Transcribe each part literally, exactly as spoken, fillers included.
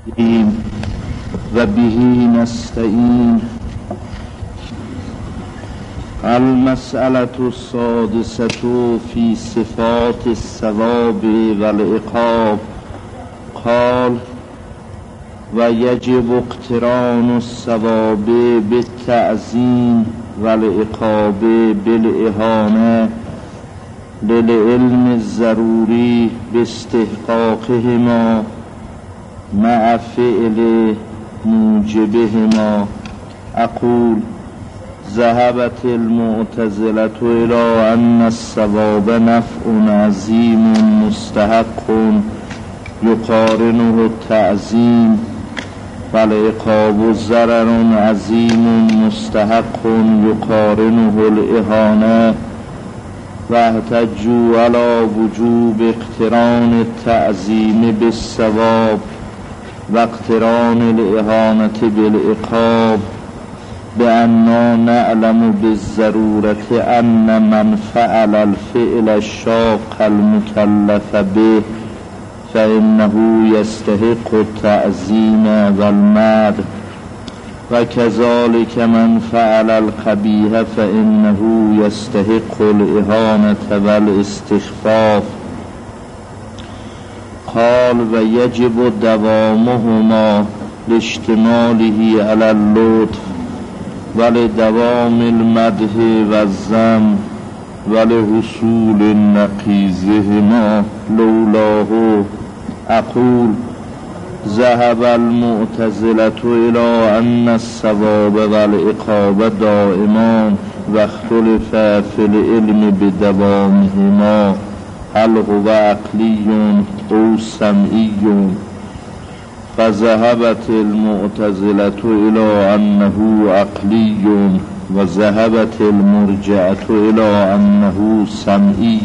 و بهی نستعین. المسألة السادسة في صفات الثواب والعقاب. قال: ويجب اقتران الثواب بالتعظيم والعقاب بالإهانة للعلم الضروري باستحقاقهما مع فعل موجبهما. أقول: ذهبت المعتزلة إلى أن الثواب نفع عظيم مستحق يقارنه التعظيم، والعقاب ضرر عظيم مستحق يقارنه الإهانة، واحتجوا على وجوب اقتران التعظيم بالثواب واقتران الإهانة بالعقاب بأننا نعلم بالضرورة أن من فعل الفعل الشاق المكلف به فإنه يستحق التعظيم والمدح، وكذلك من فعل القبيح فإنه يستحق الإهانة والاستخفاف. قال: ويجب دوامهما لاشتماله على اللطف ولدوام المدح والذم ولحصول نقيضهما لولاه. أقول: ذهب المعتزلة إلى أن الثواب والعقاب دائمان واختلف في العلم بدوامهما، هل هو عقلي أو سمعي؟ فذهبت المعتزلة إلى أنه عقلي، وذهبت المرجعة إلى أنه سمعي.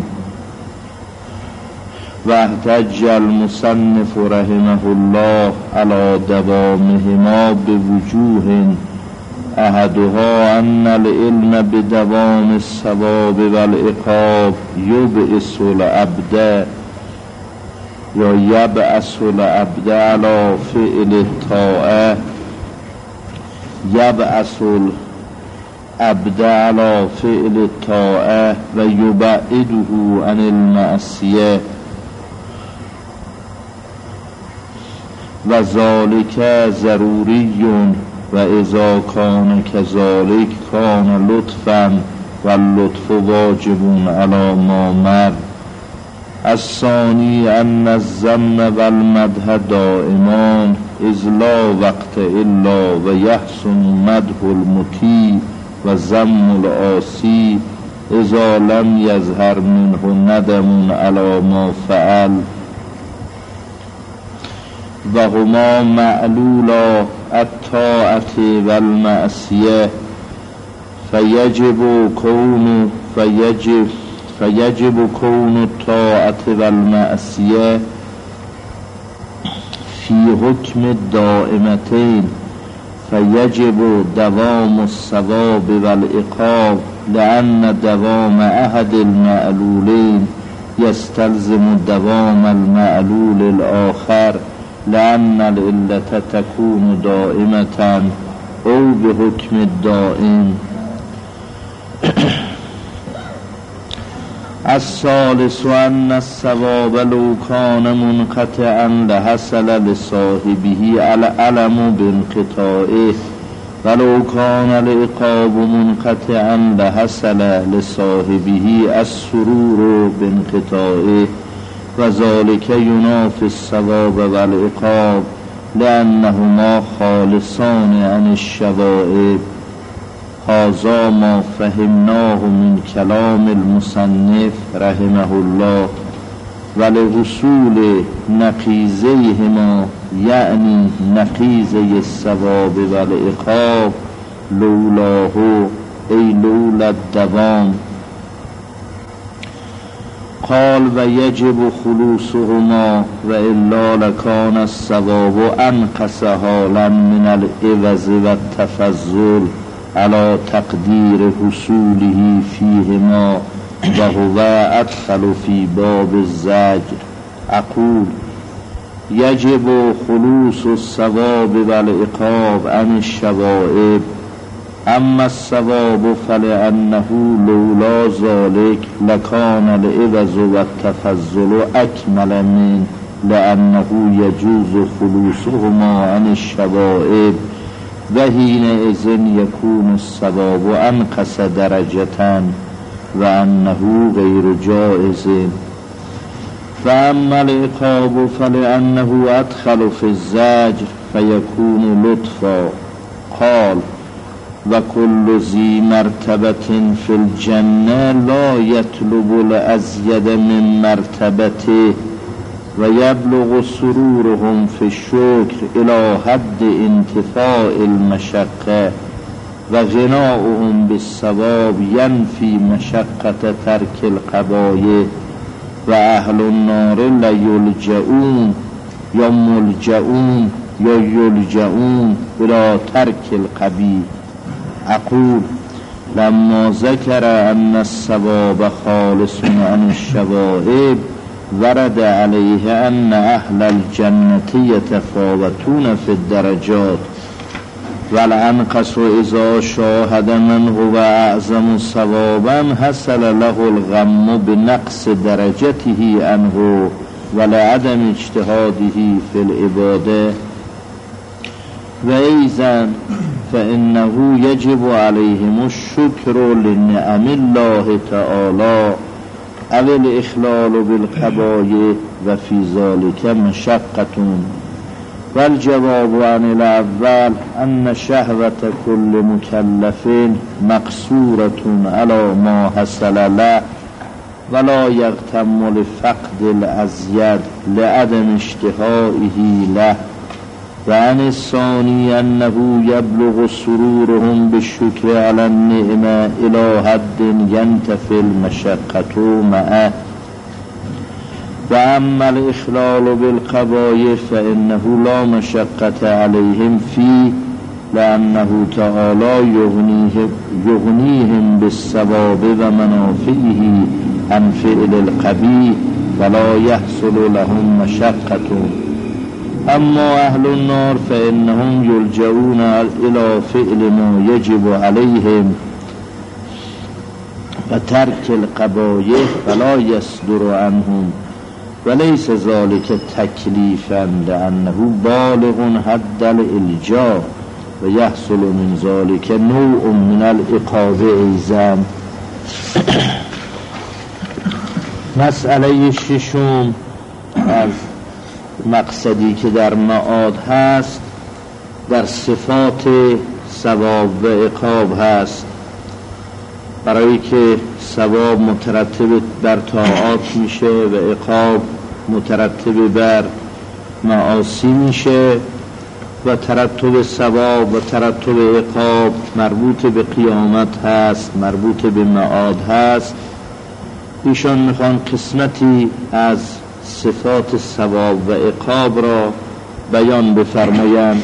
واحتج المصنف رحمه الله على دوامهما بوجوه، أحدها أن العلم بدوام الثواب والعقاب يبعث العبد یا یبعث العبد على فعل الطاعة یبعث العبد على فعل الطاعة و یبعده عن المعصیه، و ذلك ضروری، و اذا کان كذلك کان لطفا واللطف واجب على ما مر. الثاني أن الذم والمدح دائمان إذ لا وقت إلا ويحسن مدح المطيع وذم العاصي إذا لم يظهر منه ندم على ما فعل، وهما معلولا الطاعة والمعصية، فيجب كون فيجب فيجب كون الطاعة والمعصية في حكم الدائمتين، فيجب دوام الثواب والعقاب، لأن دوام أحد المعلولين يستلزم دوام المعلول الآخر، لأن العلة تكون دائمة أو بحكم الدائم. الثالث أن الثواب لو كان منقطعا لحصل لصاحبه الألم بانقطاعه، ولو كان العقاب منقطعا لحصل لصاحبه السرور بانقطاعه، وذلك ينافي الثواب والعقاب لأنهما خالصان عن الشوائب. هذا ما فهمناه من كلام المصنف رحمه الله. ولحصول نقيضهما يعني نقيضي الثواب والعقاب لولاه أي لولا الدوام. قال: ويجب خلوصهما وإلا لكان الثواب أنقص حالا من العوض والتفضل على تقدير حصوله فيهما، وهو أدخل في باب الزجر. أقول: یجب خلوص الثواب و العقاب عن الشوائب، اما الثواب فلأنه لولا ذلك لكان العوض والتفضل اکمل من لأنه يجوز خلوصهما عن الشوائب و حینئذ یکون الثواب انقص درجة و انه غیر جائز. فاما العقاب فلأنه ادخل في الزجر فيكون لطفا. قال وكل ذي مرتبة في الجنة لا يطلب الأزيد من مرتبته ويبلغ سرورهم في الشكر إلى حد انتفاء المشقة وغناؤهم بالثواب ينفي مشقة ترك القبائح وأهل النار ليلجؤون یا ملجؤون یا یلجؤون إلى ترك القبیح. اقول لما ذكر أن الثواب خالص عن الشوائب ورد عليه أن أهل الجنة يتفاوتون في الدرجات والأنقص إذا شاهد من هو أعظم ثوابا حصل له الغم بنقص درجته عنه ولعدم اجتهاده في العبادة. وأيضا فإنه يجب عليهم الشكر لنعم الله تعالى أو الإخلال بالقبائح وفي ذلك مشقة. والجواب عن الأول أن شهوة كل مكلف مقصورة على ما حصل له ولا يغتم لفقد الأزيد لعدم اشتهائه له. وعن الثاني أنه يبلغ سرورهم بالشكر على النعمة إلى حد ينتفي المشقة معه. وأما الإخلال بالقبائح فإنه لا مشقة عليهم فيه لأنه تعالى يغنيهم, يغنيهم بالثواب ومنافعه عن فعل القبيح ولا يحصل لهم مشقة. أما أهل النار فإنهم يلجؤون إلى فعل ما يجب عليهم وترك القبائح فلا يصدر عنهم وليس ذلك تكليفا لأنه بالغ حد الإلجاء ويحصل من ذلك نوع من العقاب أيضا. مسئله ششم از مقصدی که در معاد هست در صفات ثواب و عقاب هست. برای که ثواب مترتب بر طاعات میشه و عقاب مترتب بر معاصی میشه و ترتب ثواب و ترتب عقاب مربوط به قیامت هست، مربوط به معاد هست. ایشان میخوان قسمتی از صفات ثواب و عقاب را بیان بفرمایند.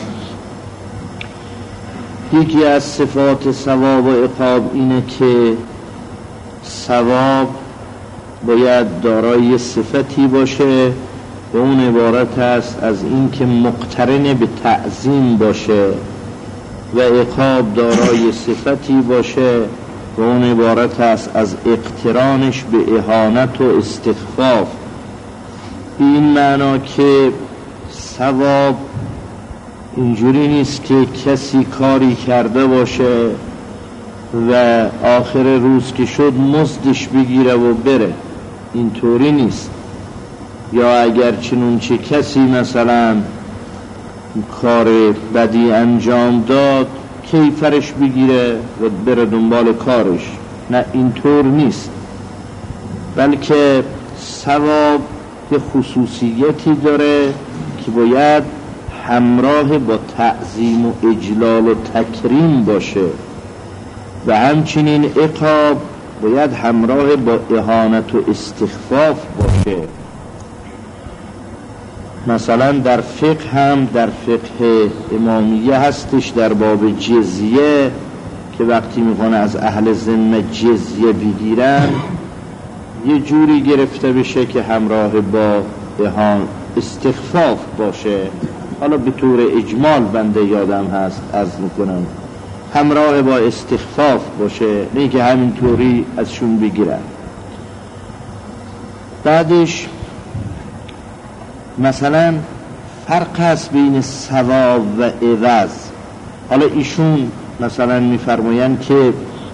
یکی از صفات ثواب و عقاب اینه که ثواب باید دارای صفتی باشه و اون عبارت است از این که مقترن به تعظیم باشه و عقاب دارای صفتی باشه و اون عبارت است از اقترانش به اهانت و استخفاف. این معنا که ثواب اینجوری نیست که کسی کاری کرده باشه و آخر روز که شد مزدش بگیره و بره، اینطوری نیست. یا اگر چنون چه کسی مثلا کار بدی انجام داد کیفرش بگیره و بره دنبال کارش، نه اینطور نیست. بلکه ثواب یه خصوصیتی داره که باید همراه با تعظیم و اجلال و تکریم باشه و همچنین عقاب باید همراه با اهانت و استخفاف باشه. مثلا در فقه هم در فقه امامیه هستش در باب جزیه که وقتی میخوان از اهل ذمه جزیه بگیرن یه جوری گرفته بشه که همراه با اهان استخفاف باشه، حالا به طور اجمال بنده یادم هست عرض میکنم، همراه با استخفاف باشه، نه که همینطوری ازشون بگیرن. بعدش مثلا فرق هست بین ثواب و عوض. حالا ایشون مثلا میفرمایند که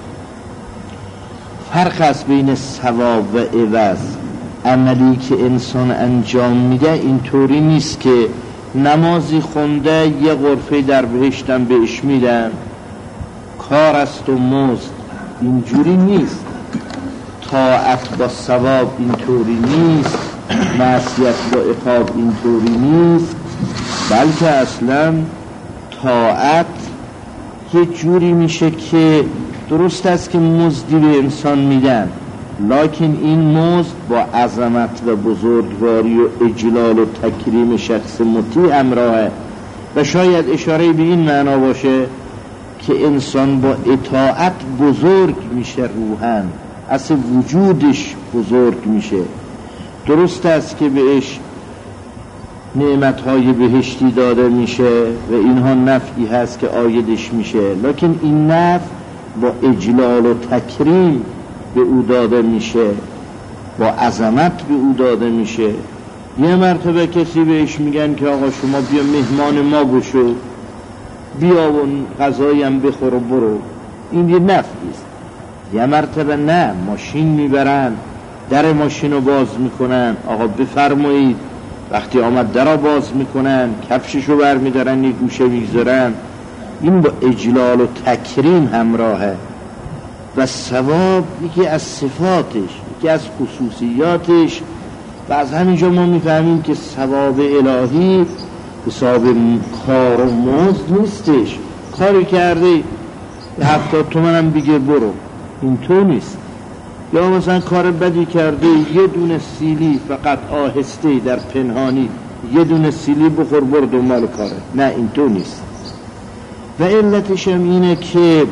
فرق هست بین ثواب و عوض. عملی که انسان انجام میده اینطوری نیست که نمازی خونده یه غرفه در بهشتم بهش میدن، کار است و مزد، اینجوری نیست. طاعت با ثواب اینطوری نیست، معصیت با عقاب اینطوری نیست، بلکه اصلا طاعت یه جوری میشه که درست است که مزدی به انسان میدن، لکن این مزد با عظمت و بزرگواری و اجلال و تکریم شخص مطیع همراهه. و شاید اشاره به این معنا باشه که انسان با اطاعت بزرگ میشه، روحاً اصل وجودش بزرگ میشه. درست است که بهش نعمتهای بهشتی داده میشه و اینها نفعی هست که عایدش میشه، لکن این نفع با اجلال و تکریم به او داده میشه، با عظمت به او داده میشه. یه مرتبه کسی بهش میگن که آقا شما بیا مهمان ما بشو، بیا و غذایی هم بخور و برو، این یه نفعی است. یه مرتبه نه، ماشین میبرن، در ماشین رو باز میکنن، آقا بفرمایید، وقتی آمد در رو باز میکنن، کفشش رو بر میدارن، یه گوشه میگذارن، این با اجلال و تکریم همراهه. و ثواب یکی از صفاتش، یکی از خصوصیاتش. و از همینجا ما میفهمیم که ثواب الهی حساب کار و مزد نیستش. کاری کرده حتی تو منم بگیر برو، این تو نیست. یا مثلا کار بدی کرده، یه دونه سیلی فقط آهسته در پنهانی، یه دونه سیلی بخور برو دنبال کاره، نه این تو نیست. و علتش هم اینه که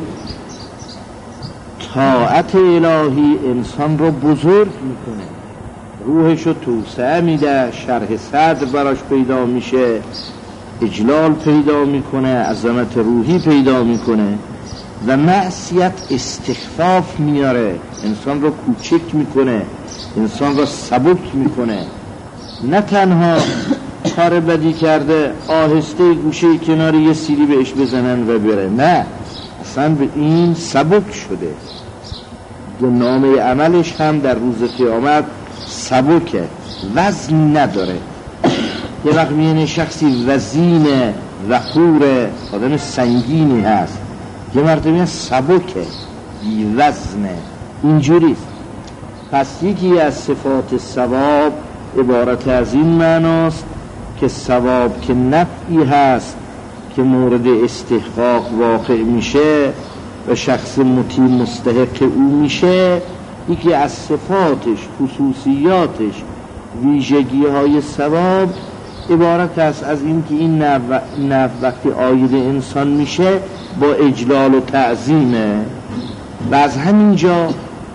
طاعت الهی انسان رو بزرگ میکنه، روحش رو توسعه میده، شرح صدر براش پیدا میشه، اجلال پیدا میکنه، عظمت روحی پیدا میکنه. و معصیت استخفاف میاره، انسان رو کوچک میکنه، انسان رو سبک میکنه. نه تنها کار بدی کرده آهسته گوشه کناری یه سیلی بهش بزنن و بره، نه، اصلا به این سبک شده. دو نامه عملش هم در روز قیامت سبکه، وزن نداره. یه وقت میینه شخصی وزینه، وقوره، آدم سنگینی هست، یه مرتبه سبکه، بی وزنه، اینجوریست. پس یکی از صفات ثواب عبارت از این معناست که ثواب که نفعی هست که مورد استحقاق واقع میشه و شخص مطیع مستحق او میشه، یکی از صفاتش، خصوصیاتش، ویژگی های ثواب عبارت است از این که این نفع وقتی عاید انسان میشه با اجلال و تعظیمه. و از همینجا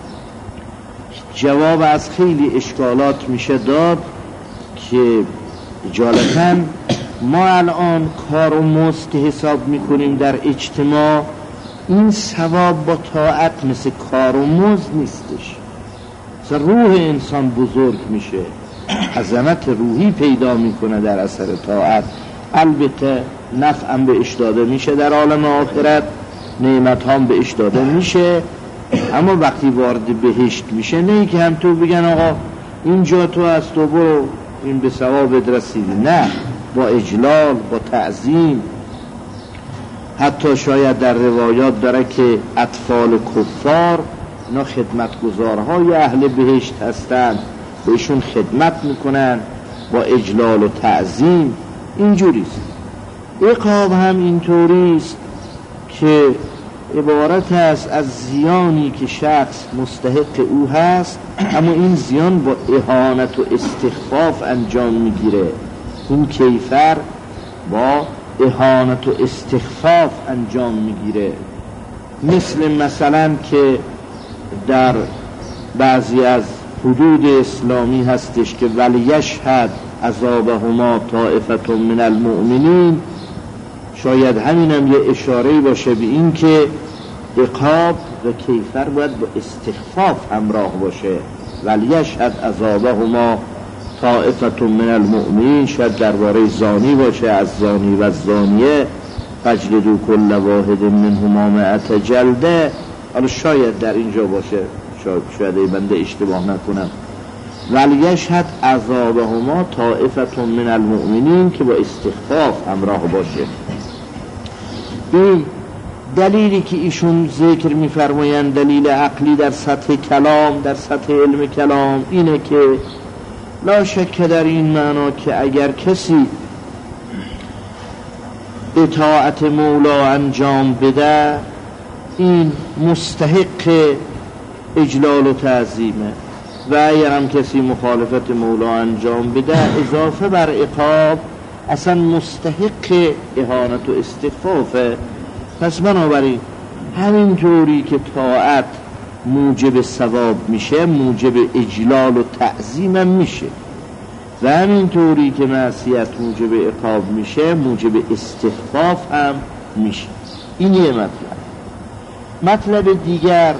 جواب از خیلی اشکالات میشه داد که اجالتاً ما الان کار و مزد که حساب میکنیم در اجتماع، این ثواب با طاعت مثل کار و مزد نیستش. مثلا روح انسان بزرگ میشه، عظمت روحی پیدا میکنه در اثر طاعت. البته نفع هم بهش داده میشه در عالم آخرت، نعمت هم بهش داده میشه، اما وقتی وارد بهشت میشه نه که هم تو بگن آقا اینجا تو از تو برو این به ثوابت رسیدی، نه، با اجلال، با تعظیم. حتی شاید در روایات داره که اطفال و کفار اینا خدمتگزارهای اهل بهشت هستند، بهشون خدمت میکنن با اجلال و تعظیم. اینجوریست. عقاب هم اینطوریست که عبارت است از زیانی که شخص مستحق او هست، اما این زیان با اهانت و استخفاف انجام میگیره. این کیفر با اهانت و استخفاف انجام میگیره. مثل مثلا که در بعضی از حدود اسلامی هستش که ولیشهد عذابهما طائفة من المؤمنین، شاید همینم یه اشاره باشه به این که عقاب و کیفر باید با استخفاف همراه باشه. ولیشهد عذابهما طائفة من المؤمنین شاید درباره زانی باشه، از زانی و زانیه فجلدوا کل واحد منهما مئة جلده. حالا شاید در اینجا باشه، شاید, شاید ای بنده اشتباه نکنم. ولیشهد عذابهما طائفة من المؤمنین که با استخفاف همراه باشه. این دلیلی که ایشون ذکر می‌فرمایند دلیل عقلی در سطح کلام، در سطح علم کلام، اینه که لا شک در این معنا که اگر کسی اطاعت مولا انجام بده این مستحق اجلال و تعظیمه، و اگر هم کسی مخالفت مولا انجام بده اضافه بر عقاب اصلا مستحق اهانت و استخفافه. پس بنابراین همین طوری که طاعت موجب ثواب میشه موجب اجلال و تعظیم میشه، و همین طوری که معصیت موجب عقاب میشه موجب استخفاف هم میشه. این یه مطلب. مطلب دیگر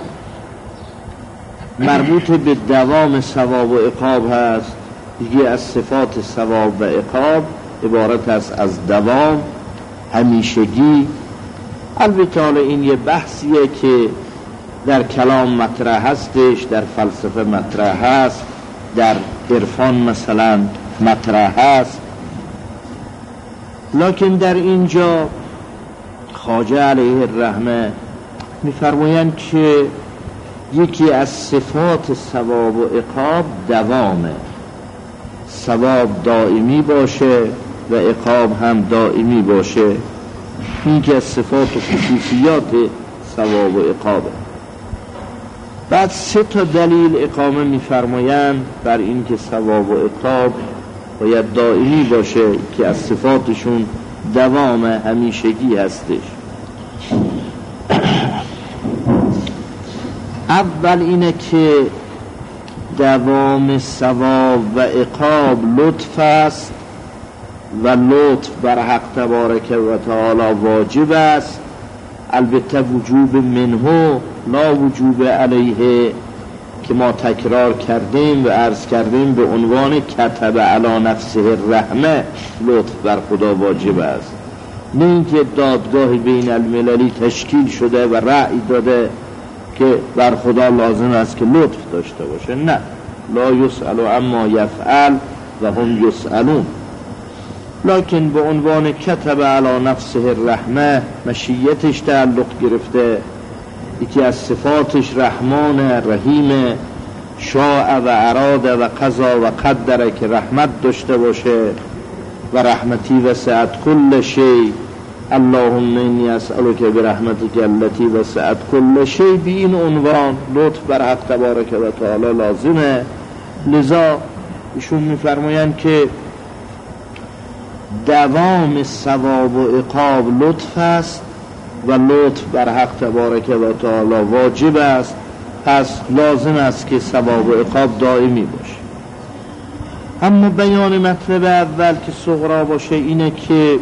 مربوط به دوام ثواب و عقاب هست. دیگه از صفات ثواب و عقاب عبارت است از دوام، همیشگی. البته این یه بحثیه که در کلام مطرح هستش، در فلسفه مطرح هست، در عرفان مثلا مطرح هست، لکن در اینجا خواجه علیه الرحمه می‌فرمایند که یکی از صفات ثواب و عقاب دوامه، ثواب دائمی باشه و عقاب هم دائمی باشه. این که از صفات و خصوصیات ثواب و عقابه. بعد سه تا دلیل اقامه می‌فرمایند بر این که ثواب و عقاب باید دائمی باشه که از صفاتشون دوام همیشگی هستش. اول اینه که دوام ثواب و عقاب لطف است و لطف بر حق تبارک و تعالی واجب است، البته وجوب منه لا وجوب علیه که ما تکرار کردیم و عرض کردیم به عنوان کتب علی نفسه الرحمه لطف بر خدا واجب است، نه اینکه دادگاه بین المللی تشکیل شده و رأی داده که بر خدا لازم است که لطف داشته باشه. نه، لا یسأل اما یفعل و هم یسألون. لکن به عنوان کتب علی نفسه الرحمه مشیتش تعلق گرفته، یکی از صفاتش رحمان رحیم، شاء و اراده و قضا و قدره که رحمت داشته باشه و رحمتی وسعت کل شی، اللهم انی اسألک برحمتک التی وسعت کل شی. به این عنوان لطف بر حق تبارک و تعالی لازمه. لذا ایشون میفرمایند که دوام ثواب و عقاب لطف است و لطف بر حق تبارک و تعالی واجب است، پس لازم است که ثواب و عقاب دائمی باشه. اما بیان مطلب اول که صغرا باشه اینه که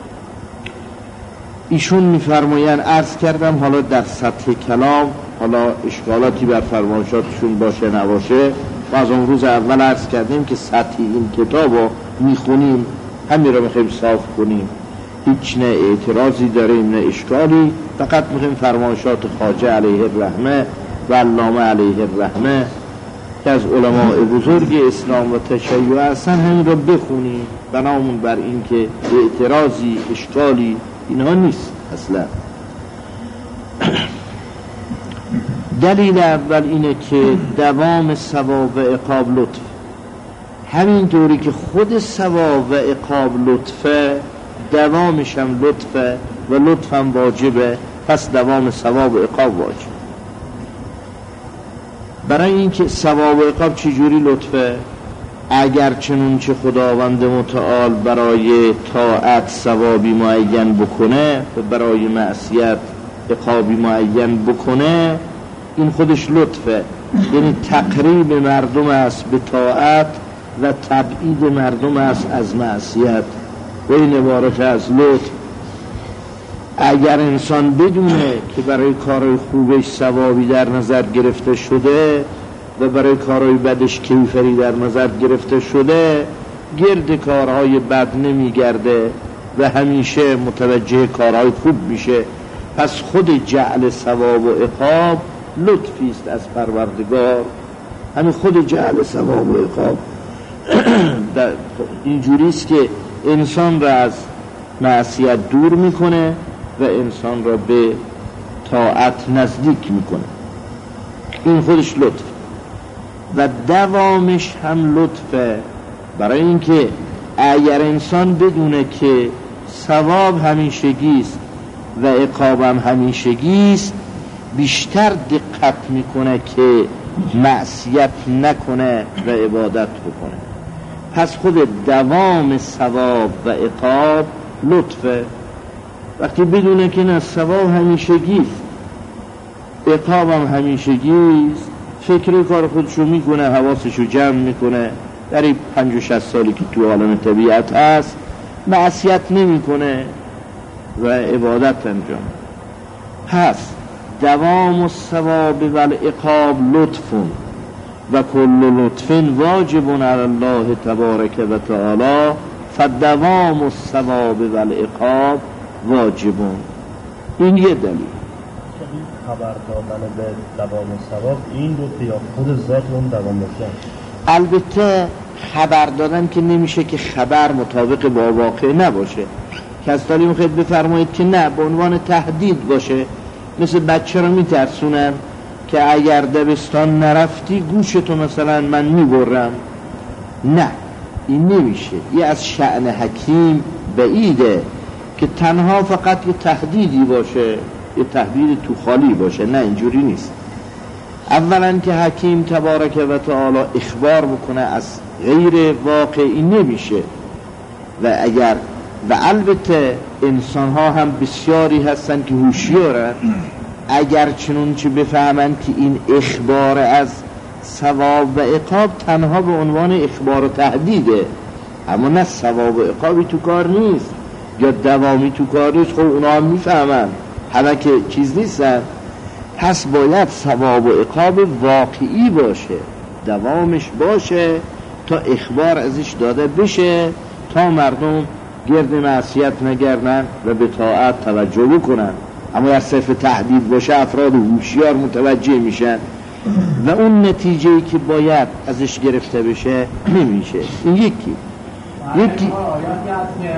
ایشون میفرمایند، عرض کردم حالا در سطح کلام، حالا اشکالاتی بر فرمایشاتشون باشه نباشه، و از اون روز اول عرض کردیم که سطح این کتاب رو میخونیم همین رو میخوایم صاف کنیم، هیچ نه اعتراضی داریم نه اشکالی، فقط میخوایم فرمایشات خواجه علیه الرحمه و علامه علیه الرحمه که از علماء بزرگ اسلام و تشیع هستن همین رو بخونیم، بنامون بر این که اعتراضی اشکالی اینها نیست اصلا. دلیل اول اینه که دوام ثواب و عقاب لطف، همین طوری که خود ثواب و عقاب لطفه دوامش هم لطفه و لطف هم واجبه، پس دوام ثواب و عقاب واجب. برای اینکه ثواب و عقاب چجوری لطفه؟ اگر چنون چه خداوند متعال برای طاعت ثوابی معین بکنه و برای معصیت عقابی معین بکنه، این خودش لطفه، یعنی تقریب مردم است به طاعت و تبعید مردم است از معصیت و این عبارت از لطف. اگر انسان بدونه که برای کارهای خوبش ثوابی در نظر گرفته شده و برای کارهای بدش کیفری در نظر گرفته شده، گرد کارهای بد نمیگرده و همیشه متوجه کارهای خوب میشه. پس خود جعل ثواب و عقاب لطفی است از پروردگار. همین خود جعل ثواب و عقاب اینجوری است که انسان را از معصیت دور میکنه و انسان را به طاعت نزدیک میکنه. این خودش لطف و دوامش هم لطفه، برای اینکه اگر انسان بدونه که ثواب همیشگی است و عقاب هم همیشگی است، بیشتر دقت میکنه که معصیت نکنه و عبادت بکنه. پس خود دوام ثواب و عقاب لطفه. وقتی بدونه که نه ثواب همیشگی است، عقاب هم همیشگی است، فکر کار خودشو میکنه، حواسشو جمع میکنه، در این پنج و شصت سالی که تو عالم طبیعت هست معصیت نمیکنه و عبادت انجام. پس دوام الثواب و العقاب لطف و کل لطف واجب علی الله تبارک و تعالی فدوام الثواب و العقاب واجب. این یه دلیل. خبر دادن به دوام ثواب این رو یا خود ذات اون دوام باشه؟ البته خبر دادن که نمیشه که خبر مطابق با واقع نباشه. کسالی میخواید بفرمایید که نه، به عنوان تهدید باشه. مثل بچه رو میترسونن که اگر دبستان نرفتی گوشتو مثلا من میبرم. نه، این نمیشه. یه از شأن حکیم بعیده که تنها فقط یه تهدیدی باشه، یه تهدید تو خالی باشه. نه، اینجوری نیست. اولا که حکیم تبارک و تعالی اخبار بکنه از غیر واقعی نمیشه. و اگر و البته انسان ها هم بسیاری هستن که هوشیارن، اگر چنون چه بفهمن که این اخبار از ثواب و عقاب تنها به عنوان اخبار و تهدیده، اما نه ثواب و عقابی تو کار نیست یا دوامی تو کار نیست، خب اونا هم میفهمن همه که چیز نیستن. پس باید ثواب و عقاب واقعی باشه، دوامش باشه تا اخبار ازش داده بشه، تا مردم گرد معصیت نگردن و به طاعت توجه بکنن. اما از صرف تهدید باشه افراد هوشیار متوجه میشن و اون نتیجه‌ای که باید ازش گرفته بشه نمیشه. این یکی یکی آیاتی هست که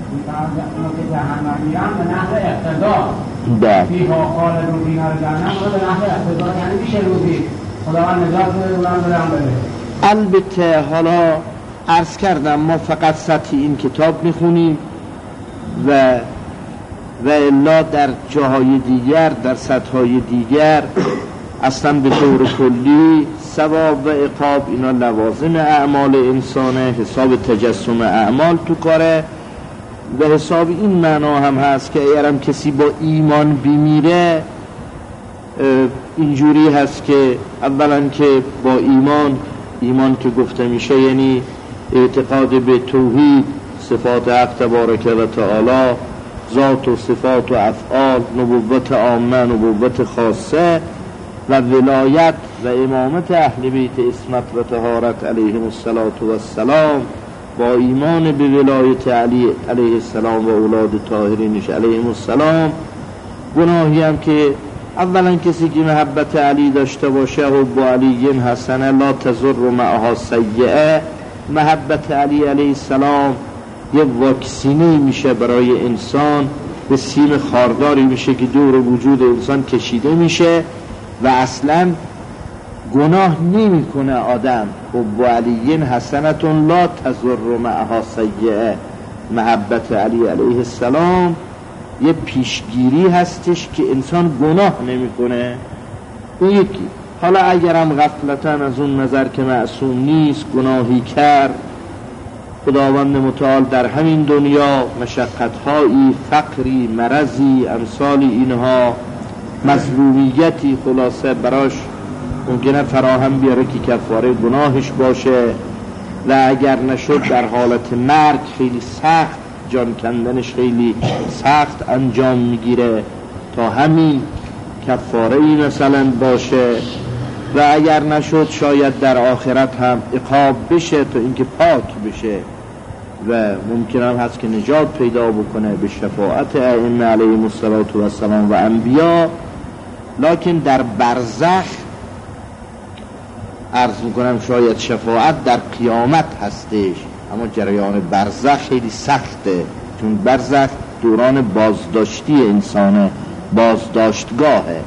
جهنم میرن به نحو اقتضا بله فیها خالدون فیها جهنم به نحو اقتضا، یعنی میشه روزی خداوند نجات بده اونم برم بده. البته حالا عرض کردم ما فقط سطح این کتاب میخونیم و و الا در جاهای دیگر، در سطحهای دیگر اصلا به طور کلی ثواب و عقاب اینا لوازم اعمال انسانه، حساب تجسم اعمال تو کاره و حساب این معنا هم هست که اگرم کسی با ایمان بمیره اینجوری هست که اولا که با ایمان ایمان که گفته میشه یعنی اعتقاد به توحید، صفات حق تبارک و تعالی، ذات و صفات و افعال، نبوت عامه، نبوت خاصه و ولایت و امامت اهل بیت عصمت و طهارت علیهم السلام، با ایمان به ولایت علی علیه السلام و اولاد طاهرینش علیهم السلام. گناهی هم که اولا کسی که محبت علی داشته باشه حب علی حسنه لا تضر معها سیئه، محبت علی علیه السلام یه واکسینی میشه برای انسان، به سیم خارداری میشه که دور وجود انسان کشیده میشه و اصلا گناه نمی کنه آدم. حب علی حسنتون لا تضر معها سیئه، محبت علی علیه السلام یه پیشگیری هستش که انسان گناه نمی کنه. اون یکی. حالا اگرم غفلتاً از اون نظر که معصوم نیست گناهی کرد، خداوند متعال در همین دنیا مشقت‌هایی، فقری، مرضی، امثال اینها، مظلومیتی خلاصه براش ممکنه فراهم بیاره که کفاره گناهش باشه و اگر نشد در حالت مرگ خیلی سخت، جان کندنش خیلی سخت انجام میگیره تا همین کفاره ای مثلا باشه، و اگر نشد شاید در آخرت هم عقاب بشه تا اینکه پاک بشه و ممکن هم هست که نجات پیدا بکنه به شفاعت ائمه علیهم السلام و انبیا. لکن در برزخ عرض میکنم شاید شفاعت در قیامت هستش، اما جریان برزخ خیلی سخته، چون برزخ دوران بازداشتی انسانه، بازداشتگاهه.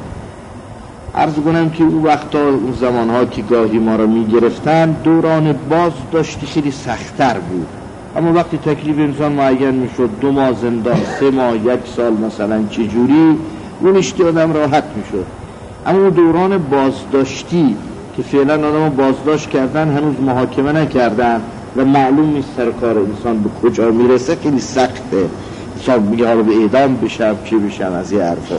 عرض کنم که اون وقتا، اون زمانها که گاهی ما رو میگرفتن، دوران بازداشتی خیلی سخت‌تر بود، اما وقتی تکلیف انسان معین میشد، دو ماه زندان، سه ماه، یک سال مثلا، چجوری اون اشتی آدم راحت میشد. اما دوران بازداشتی که فعلا آدم بازداشت کردن، هنوز محاکمه نکردن و معلوم نیست سرکار انسان به کجا میرسه، خیلی سخته. انسان میگه حالا به اعدام بشم چی بشم، از یه حرفا.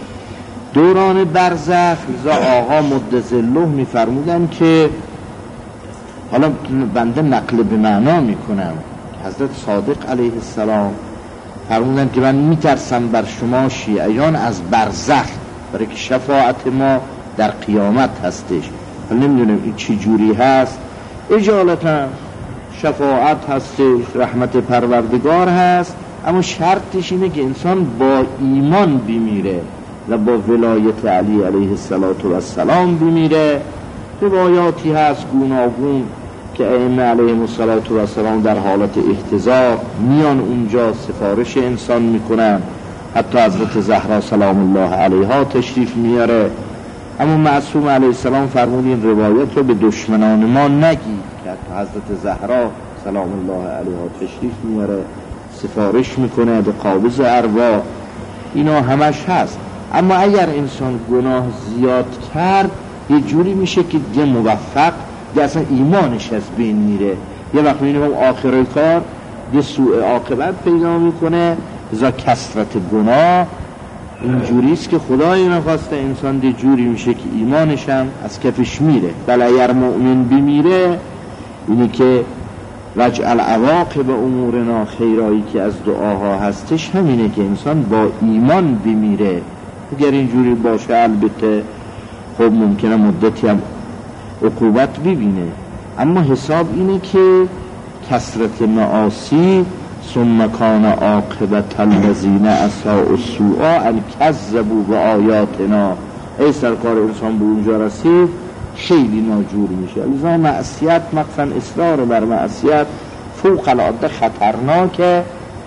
دوران برزخ رضا آقا مدظله میفرمودن که، حالا بنده نقل به معنا میکنم، حضرت صادق علیه السلام فرمودن که من میترسم بر شما شیعیان از برزخ، برای که شفاعت ما در قیامت هستش. نمیدونم این چی جوری هست، اجالتا شفاعت هستش، رحمت پروردگار هست، اما شرطش اینه که انسان با ایمان بمیره و با ولایت علی علیه السلام بمیره. روایاتی هست گوناگون که ائمه علیهم السلام در حالت احتضار میان اونجا سفارش انسان میکنن، حتی حضرت زهرا سلام الله علیها تشریف میاره. اما معصوم علیه السلام فرمود این روایت رو به دشمنان ما نگید که حتی حضرت زهرا سلام الله علیها تشریف میاره، سفارش میکنه به قابض ارواح. اینا همش هست. اما اگر انسان گناه زیاد کرد، یه جوری میشه که دیگه موفق، دیگه اصلا ایمانش از بین میره. یه وقت میبینیم آخر کار یه سوء عاقبت پیدا میکنه. ازا کثرت گناه اینجوریست که خدای نخواسته انسان دی جوری میشه که ایمانش هم از کفش میره. بل اگر مؤمن بمیره، اینی که وجعل عواقب امورنا خیرایی که از دعاها هستش همینه که انسان با ایمان بمیره. اگر اینجوری باشه البته خب ممکنه مدتی هم عقوبت ببینه، اما حساب اینه که کثرت معاصی ثم کان عاقبت الذین اساءوا السوء ان کذبوا بآیاتنا، ای سرکار انسان به اونجا رسید خیلی ناجور میشه. لذا معصیت، مخصوصا اصرار بر معصیت، فوق العاده خطرناکه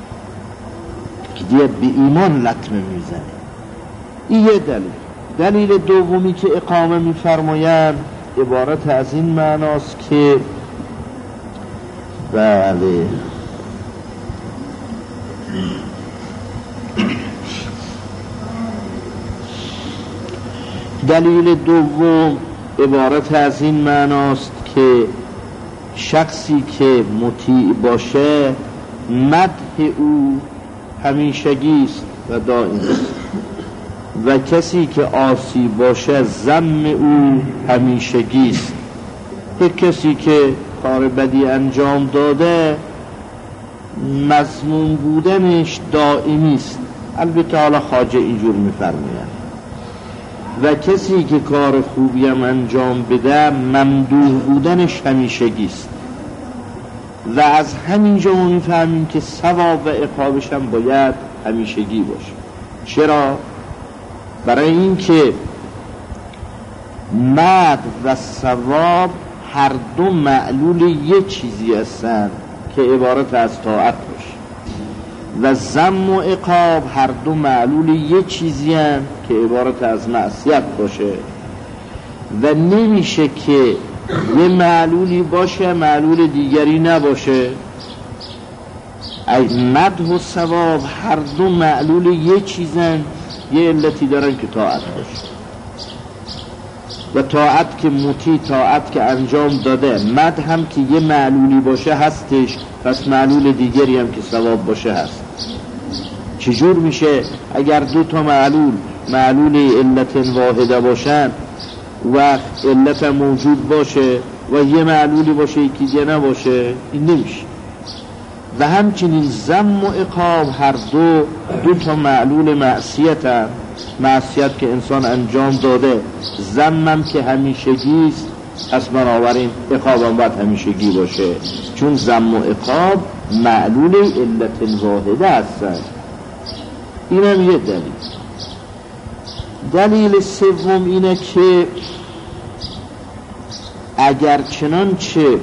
که دیگه به ایمان لطمه میزنه. این یه دلیل. دلیل دومی که اقامه میفرمایند عبارت از این معناست که بله دلیل دوم عبارت از این معناست که شخصی که مطیع باشه مدح او همیشگیست و دائم است، و کسی که عاصی باشه ذم او همیشگیست. یک کسی که کار بدی انجام داده مذموم بودنش دائمیست، البته حالا خواجه اینجور میفرماید. و کسی که کار خوبی هم انجام بده ممدوح بودنش همیشگیست. و از همینجا ما میفهمیم که ثواب و عقابش هم باید همیشگی باشه. چرا؟ برای این که مدح و ثواب هر دو معلول یک چیزی هستند که عبارت از طاعت باشه، و ذم و عقاب هر دو معلول یک چیزی هستند که عبارت از معصیت باشه. و نمیشه که یه معلولی باشه معلول دیگری نباشه. مدح و ثواب هر دو معلول یک چیزن، یه علتی دارن که طاعت باشه. و طاعت که مطیع، طاعت که انجام داده، مدح هم که یه معلولی باشه هستش، پس معلول دیگری هم که ثواب باشه هست. چجور میشه اگر دو تا معلول معلول علت واحده باشن و علت موجود باشه و یه معلولی باشه یکی دیگه نباشه، این نمیشه. و همچنین ذم و عقاب هر دو دو تا معلول معصیت هم. معصیت که انسان انجام داده، ذمم که همیشگیست، پس بنابراین عقابم باید همیشگی باشه، چون ذم و عقاب معلول علت واحده هستن. اینم یه دلیل. دلیل سوم اینه که اگر چنانچه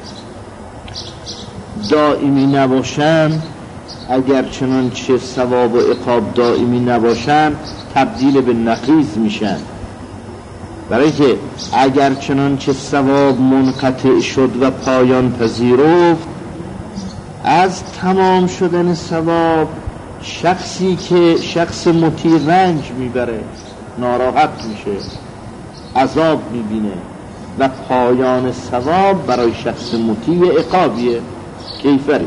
دائمی نباشن، اگر چنانچه ثواب و عقاب دائمی نباشن، تبدیل به نقیض میشن. برای که اگر چنانچه ثواب منقطع شد و پایان پذیرفت، از تمام شدن ثواب شخصی که شخص مطیع رنج میبره، ناراحت میشه، عذاب میبینه و پایان ثواب برای شخص مطیع عقابیه، کیفری.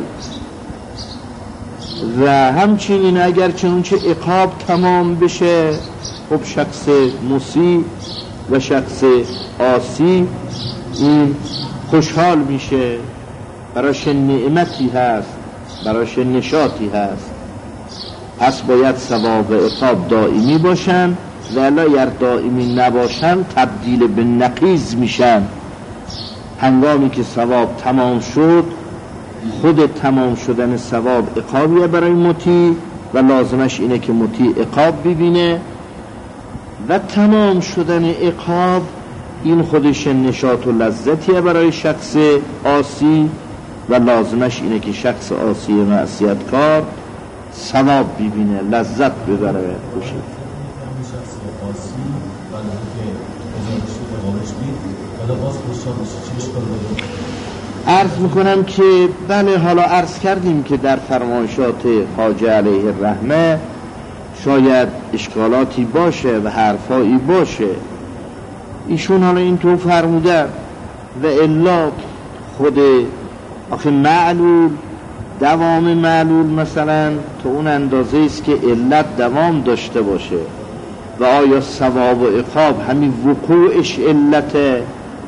و همچنین اگر چنانچه عقاب تمام بشه، خب شخص مسیء و شخص عاصی این خوشحال میشه، براش نعمتی هست، براش نشاطی هست. پس باید ثواب و عقاب دائمی باشن، ولی اگر دائمی نباشن تبدیل به نقیض میشن. هنگامی که ثواب تمام شد، خود تمام شدن ثواب عقابیه برای مطیع و لازمش اینه که مطیع عقاب ببینه، و تمام شدن عقاب این خودش نشاط و لذتیه برای شخص عاصی و لازمش اینه که شخص عاصی معصیتکار ثواب ببینه، لذت ببره، خوشه. عرض میکنم که بله، حالا عرض کردیم که در فرمایشات خواجه علیه الرحمه شاید اشکالاتی باشه و حرفایی باشه، ایشون حالا این تو فرمودن. و الا خود آخه معلول، دوام معلول مثلا تو اون اندازه است که علت دوام داشته باشه، و آیا ثواب و عقاب همین وقوعش علته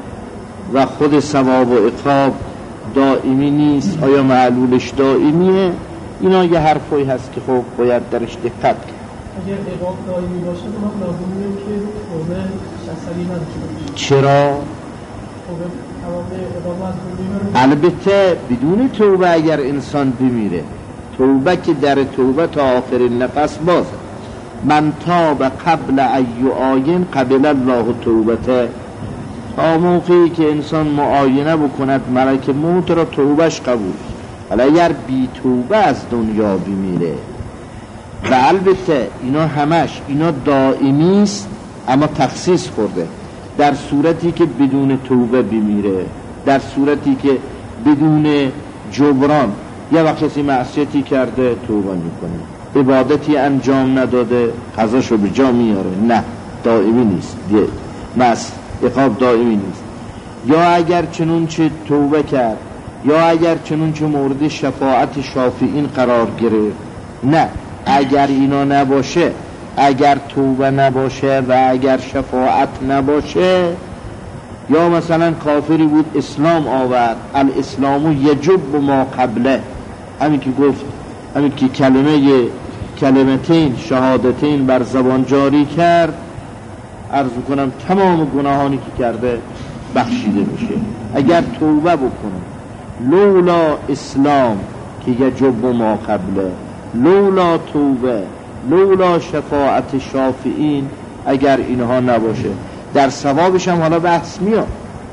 و خود ثواب و عقاب دائمی نیست، آیا معلولش دائمیه؟ اینا یه حرفایی هست که خب باید درش دقت کرد. اگر عقاب دائمی باشه ما لازمه که توبه شخصی نداشته باشه. چرا؟ توبه تمام عقاب از البته بدون توبه اگر انسان بمیره، توبه که در توبه تا آخرین نفس بازه. من تاب قبل ایو آین قبل الله توبته. تا موقعی که انسان معاینه بکند ملک موت را، توبهش قبول. ولی اگر بی توبه از دنیا بمیره، و البته اینا همش اینا دائمی است، اما تخصیص خورده در صورتی که بدون توبه بمیره، در صورتی که بدون جبران، یه وقت کسی معصیتی کرده توبه میکنه، عبادتی انجام نداده قضاشو به جا میاره، نه دائمی نیست، یه مس عقاب دائمی نیست. یا اگر چنونچه توبه کرد، یا اگر چنونچه مورد شفاعت شافعین قرار گرفت، نه اگر اینا نباشه، اگر توبه نباشه و اگر شفاعت نباشه، یا مثلا کافری بود اسلام آورد، الاسلام یجب ما قبله، همین که گفت، همین که کلمه کلمتین شهادتین بر زبان جاری کرد، عرض کنم تمام گناهانی که کرده بخشیده میشه اگر توبه بکنه. لولا اسلام که یجب ما قبله، لولا توبه، لولا شفاعت شافعین، اگر اینها نباشه در ثوابش هم حالا بحث میاد،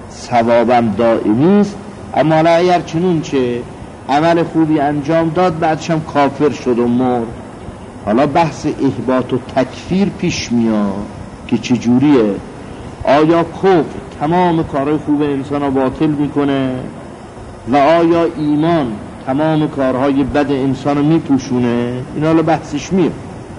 ثوابم دائمی است، اما حالا اگر چنونچه عمل خوبی انجام داد بعدش هم کافر شد و مرد، حالا بحث احباط و تکفیر پیش میاد که چجوریه. آیا کفر تمام کارهای خوب انسان رو باطل میکنه و آیا ایمان تمام کارهای بد انسان رو میپوشونه؟ این حالا بحثش میاد.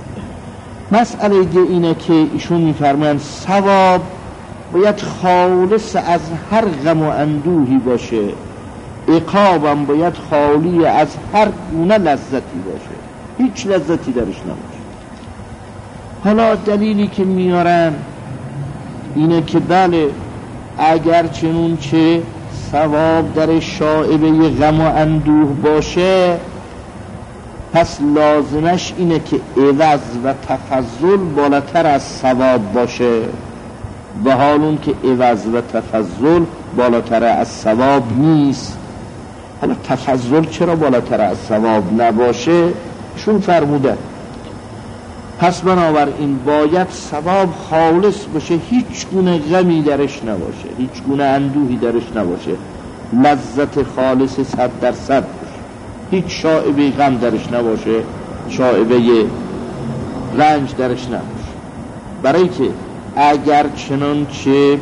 مسئله دیگه اینه که ایشون میفرمایند ثواب باید خالص از هر غم و اندوهی باشه، عقابم باید خالی از هر گونه لذتی باشه، هیچ لذتی درش نباشه. حالا دلیلی که میارن اینه که بله اگر چنون که ثواب در شائبه غم و اندوه باشه، پس لازمش اینه که عوض و تفضل بالاتر از ثواب باشه، و حالون که عوض و تفضل بالاتر از ثواب نیست. حالا تفضل چرا بالاتر از ثواب نباشه؟ شون فرموده پس بنابراین باید ثواب خالص باشه، هیچ گونه غمی درش نباشه، هیچ گونه اندوهی درش نباشه، لذت خالص صد درصد باشه، هیچ شائبه غم درش نباشه، شائبه رنج درش نباشه. برای که اگر چنانچه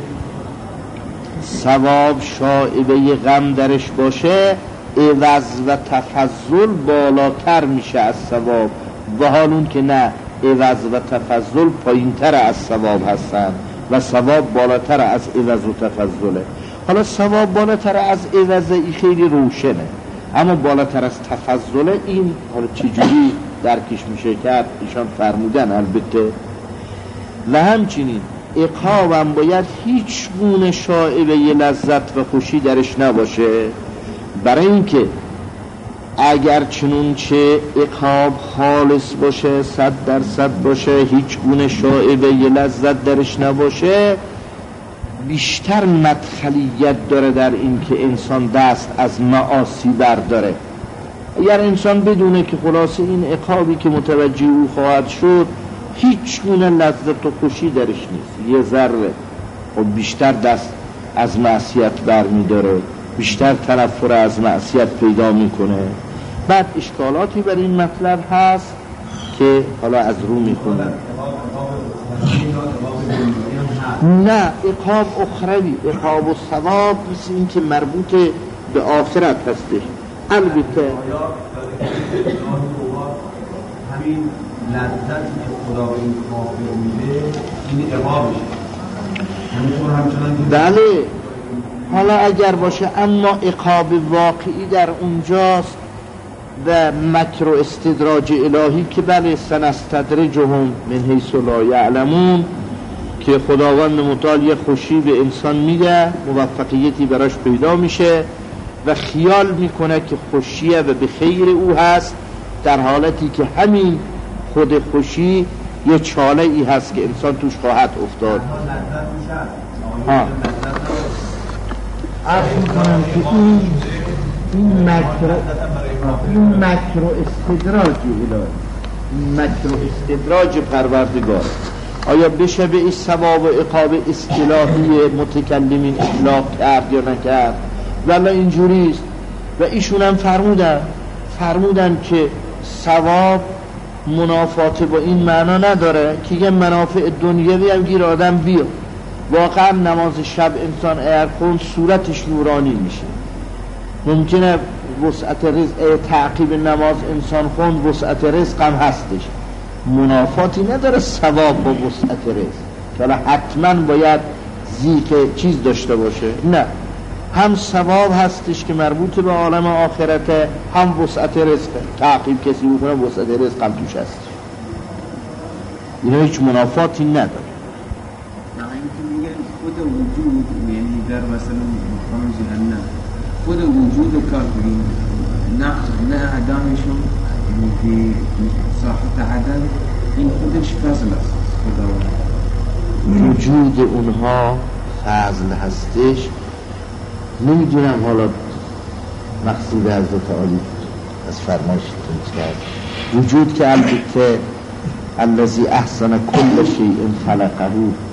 ثواب شائبه غم درش باشه، عوض و تفضل بالاتر میشه از ثواب، و حالون که نه، عوض و تفضل پایینتر از ثواب هستن و ثواب بالاتر از عوض و تفضله. حالا ثواب بالاتر از عوض این خیلی روشنه، اما بالاتر از تفضله این حالا چجوری درکش میشه کرد ایشان فرمودن. البته و همچنین عقابم باید هیچ گونه شائبه لذت و خوشی درش نباشه، برای اینکه اگر چنون چه عقاب خالص باشه، صد درصد باشه، هیچ گونه شائبه لذت درش نباشه، بیشتر مدخلیت داره در این که انسان دست از معاصی برداره. اگر انسان بدونه که خلاصه این عقابی که متوجه او خواهد شد هیچ گونه لذت و خوشی درش نیست، یه ذره، و بیشتر دست از معصیت برمی داره، بیشتر تنفر از معصیت پیدا میکنه. بعد اشکالاتی بر این مطلب هست که حالا از رو میکنه. نه، عقاب اخروی، عقاب و ثواب مثل این که مربوط به آخرت هسته. البته همین لذتی که خدا به این کافر میده این عقابشه، همینطور همچنان که بله. حالا اگر باشه، اما عقاب واقعی در اونجاست و مکر و استدراج الهی که بله سنستدرجهم من حیث لا یعلمون، که خداوند متعال یه خوشی به انسان میده، موفقیتی براش پیدا میشه و خیال میکنه که خوشیه و به خیر او هست، در حالتی که همین خود خوشی یه چاله ای هست که انسان توش خواهد افتاد. ها عرض میکنم که این این مکر این مکر و استدراج الهی، این مکر و استدراج پروردگار، آیا بشه به این ثواب و عقاب اصطلاحی متکلمین اطلاق کرد یا نکرد؟ ولی اینجوریست. و ایشون هم فرمودن فرمودن که ثواب منافات با این معنا نداره که یه منافع دنیوی هم گیر آدم بیا. واقعا نماز شب انسان اگر خون صورتش نورانی میشه، ممکنه وسعت رزق، تعقیب نماز انسان خون وسعت رزق هم هستش، منافاتی نداره ثواب با وسعت رزق که حالا حتما باید زیق چیز داشته باشه. نه، هم ثواب هستش که مربوط به عالم آخرته، هم وسعت رزق. تعقیب کسی بکنه وسعت رزق هم توش هست، اینا هیچ منافاتی نداره. خود وجود، یعنی در مثلا مقام جهنم خود وجود کافرین نه نه عدمشون، یعنی صاحب عدم این خودش فضل است. خدا وجود اونها فضل هستش. نمیدونم حالا مقصود حضرت عالی از فرمایشتون کرد. وجود که البته الذی احسن کل شیء خلقه.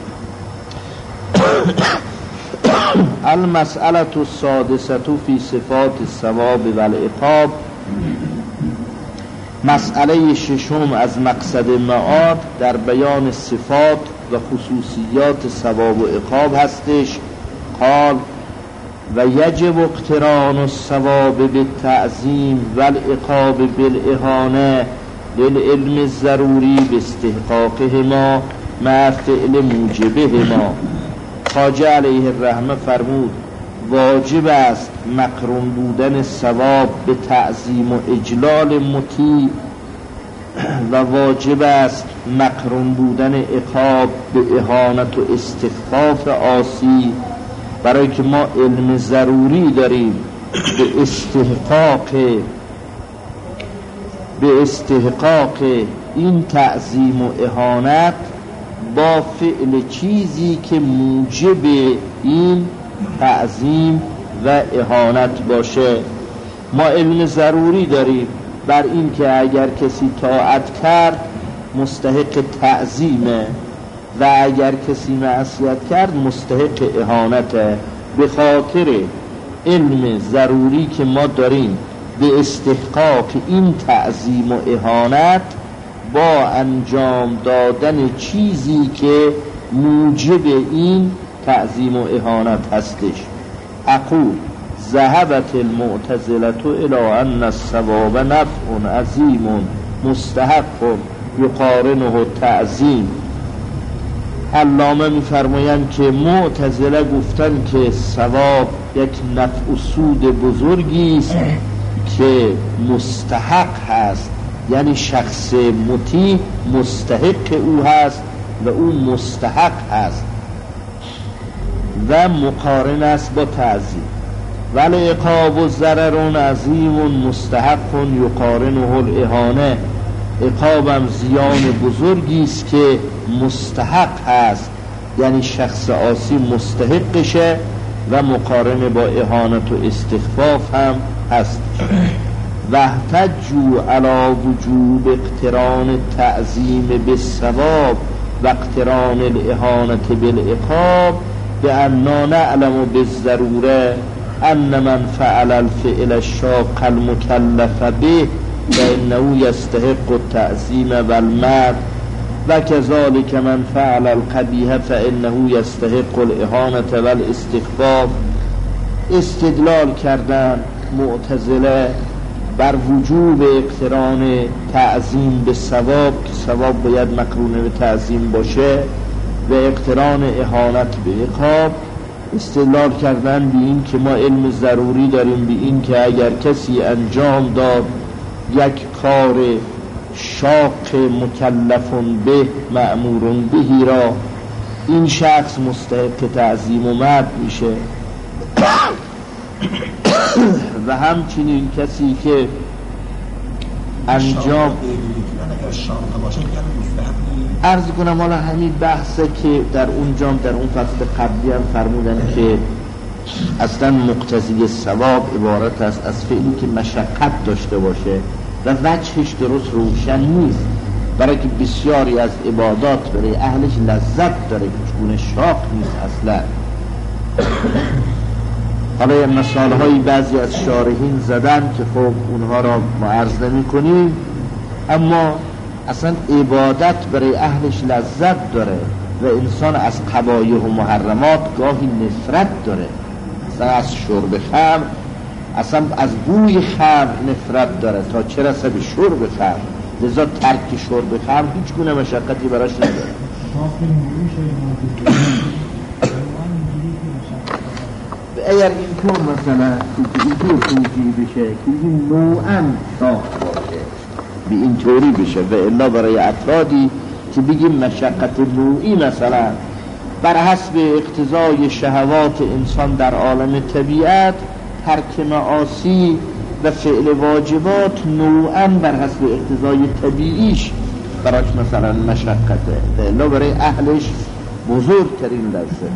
المسئله السادسه فی صفات الثواب و العقاب. مسئله ششم از مقصد معاد در بیان صفات و خصوصیات ثواب و عقاب هستش. قال و یجب اقتران الثواب بالتعظیم و العقاب بالاهانه للعلم الضروری باستحقاقهما مع فعل موجبهما. خواجه علیه الرحمه فرمود واجب است مقرون بودن ثواب به تعظیم و اجلال مطیع، و واجب است مقرون بودن عقاب به اهانت و استخفاف عاصی، برای که ما علم ضروری داریم به استحقاق به استحقاق این تعظیم و اهانت با فعل چیزی که موجب این تعظیم و اهانت باشه. ما علم ضروری داریم بر این که اگر کسی طاعت کرد مستحق تعظیمه و اگر کسی معصیت کرد مستحق اهانته. به خاطر علم ضروری که ما داریم به استحقاق این تعظیم و اهانت با انجام دادن چیزی که موجب این تعظیم و اهانت هستش. اقول ذهبت المعتزلة الى ان الثواب نفع عظیم مستحق یقارنه تعظیم. علامه میفرمایند که معتزله گفتن که ثواب یک نفع و سود بزرگی است که مستحق هست، یعنی شخص مطیع مستحق او هست و او مستحق هست و مقارن است با تعظیم. ولی عقاب و ضرر عظیم مستحق یقارنه الاهانه. عقابم زیان بزرگی است که مستحق هست، یعنی شخص عاصی مستحقشه و مقارن با اهانت و استخفاف هم هست. واحتجوا علی وجوب اقتران تعظیم بالثواب و اقتران الاهانت بالعقاب بأننا نعلم بالضروره ان من فعل الفعل الشاق المكلف به فإنه يستحق التعظیم والمدح و كذلك من فعل القبیح فإنه يستحق الاهانة والاستخفاف. استدلال کردن معتزله بر وجوب اقتران تعظیم به ثواب که ثواب باید مقرون به تعظیم باشه و اقتران اهانت به عقاب. استدلال کردن به این که ما علم ضروری داریم به این که اگر کسی انجام داد یک کار شاق مکلفون به مأمورون بهی را این شخص مستحق تعظیم و مدح میشه و همچنین کسی که انجام عرض کنم حالا همین بحثه که در اونجام در اون فصل قبلی هم فرمودن که اصلا مقتضی ثواب عبارت است از فعلی که مشقت داشته باشه و وجهش درست روشن نیست، برای که بسیاری از عبادات برای اهلش لذت داره هیچگونه شاق نیست اصلا. حالا یه مثال هایی بعضی از شارحین زدن که خب اونها را ما عرض نمی کنیم، اما اصلا عبادت برای اهلش لذت داره و انسان از قبایح و محرمات گاهی نفرت داره، اصلا از شرب خمر، اصلا از بوی خمر نفرت داره تا چه رسه به شرب خمر، لذا ترک شرب خمر هیچ گونه مشقتی براش نداره. اگر اینطور مثلا اینطور توجیه بشه که این نوعاً ساخت باشه به این طوری بشه و الا برای افرادی که بگیم مشقت نوعی مثلا بر حسب اقتضای شهوات انسان در عالم طبیعت ترک معاصی و فعل واجبات نوعاً بر حسب اقتضای طبیعیش براش مثلا مشقته و الا برای اهلش بزرگترین لذت.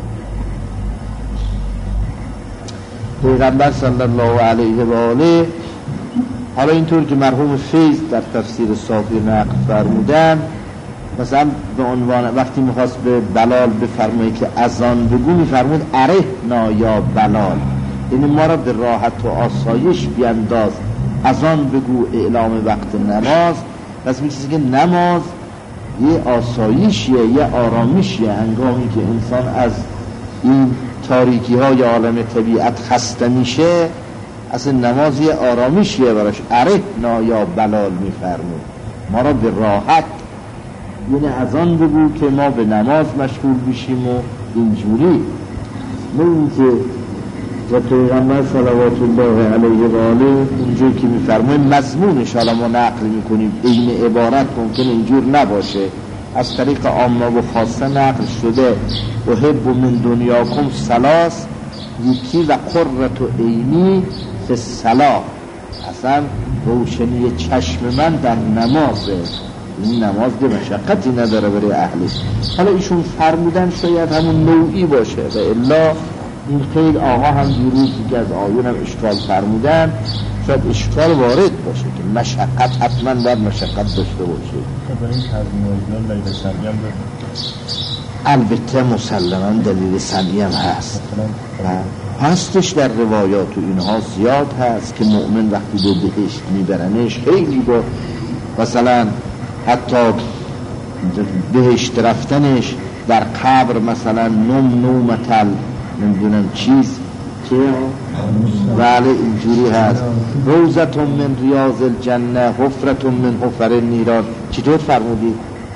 پیغمبر صلی الله علیه و آله حالا اینطور که مرحوم فیض در تفسیر صافی نقل فرمودن، مثلا به عنوان وقتی میخواست به بلال بفرمایه که اذان بگو میفرمود ارحنا یا بلال، یعنی ما را به راحت و آسایش بینداز، اذان بگو اعلام وقت نماز. پس میگه که نماز یه آسایشیه یه آرامشیه هنگامی که انسان از این تاریکی های عالم طبیعت خسته میشه، اصلا نماز یه آرامشیه براش. ارحنا یا بلال میفرمود ما را به راحت، یعنی از آن بگو که ما به نماز مشغول بشیم و اینجوری. نه اینکه و پیغمبر صلوات الله علیه و آله اونجوری که میفرماید مضمونش حالا ما نقل میکنیم، این عبارت ممکنه اینجور نباشه از طریق عامه و خاصه نقل شده و حب من دنیاکم سلاس، یکی و قرة عینی فی الصلاة، اصلا روشنی چشم من در نمازه. این نماز به مشقتی نداره برای اهلش. حالا ایشون فرمودن شاید همون نوعی باشه و الا این خیلی آقا هم دیروز که از آیون هم اشکال فرمودن، شاید اشکال وارد باشه که مشقت حتما باید مشقت داشته باشه. خب این تضمین اوریجنال دلیل سمعی هم داره؟ البته مسلما دلیل سمعی هم هست، هستش در روایات و اینها زیاد هست که مؤمن وقتی به بهشت میبرنش خیلی با مثلا حتی بهشت رفتنش در قبر مثلا نوم نومتل نمیدونم چیز که بله اینجوری هست، روزتون من ریاض الجنه، حفرتون من حفر النیران. چطور فرمودی؟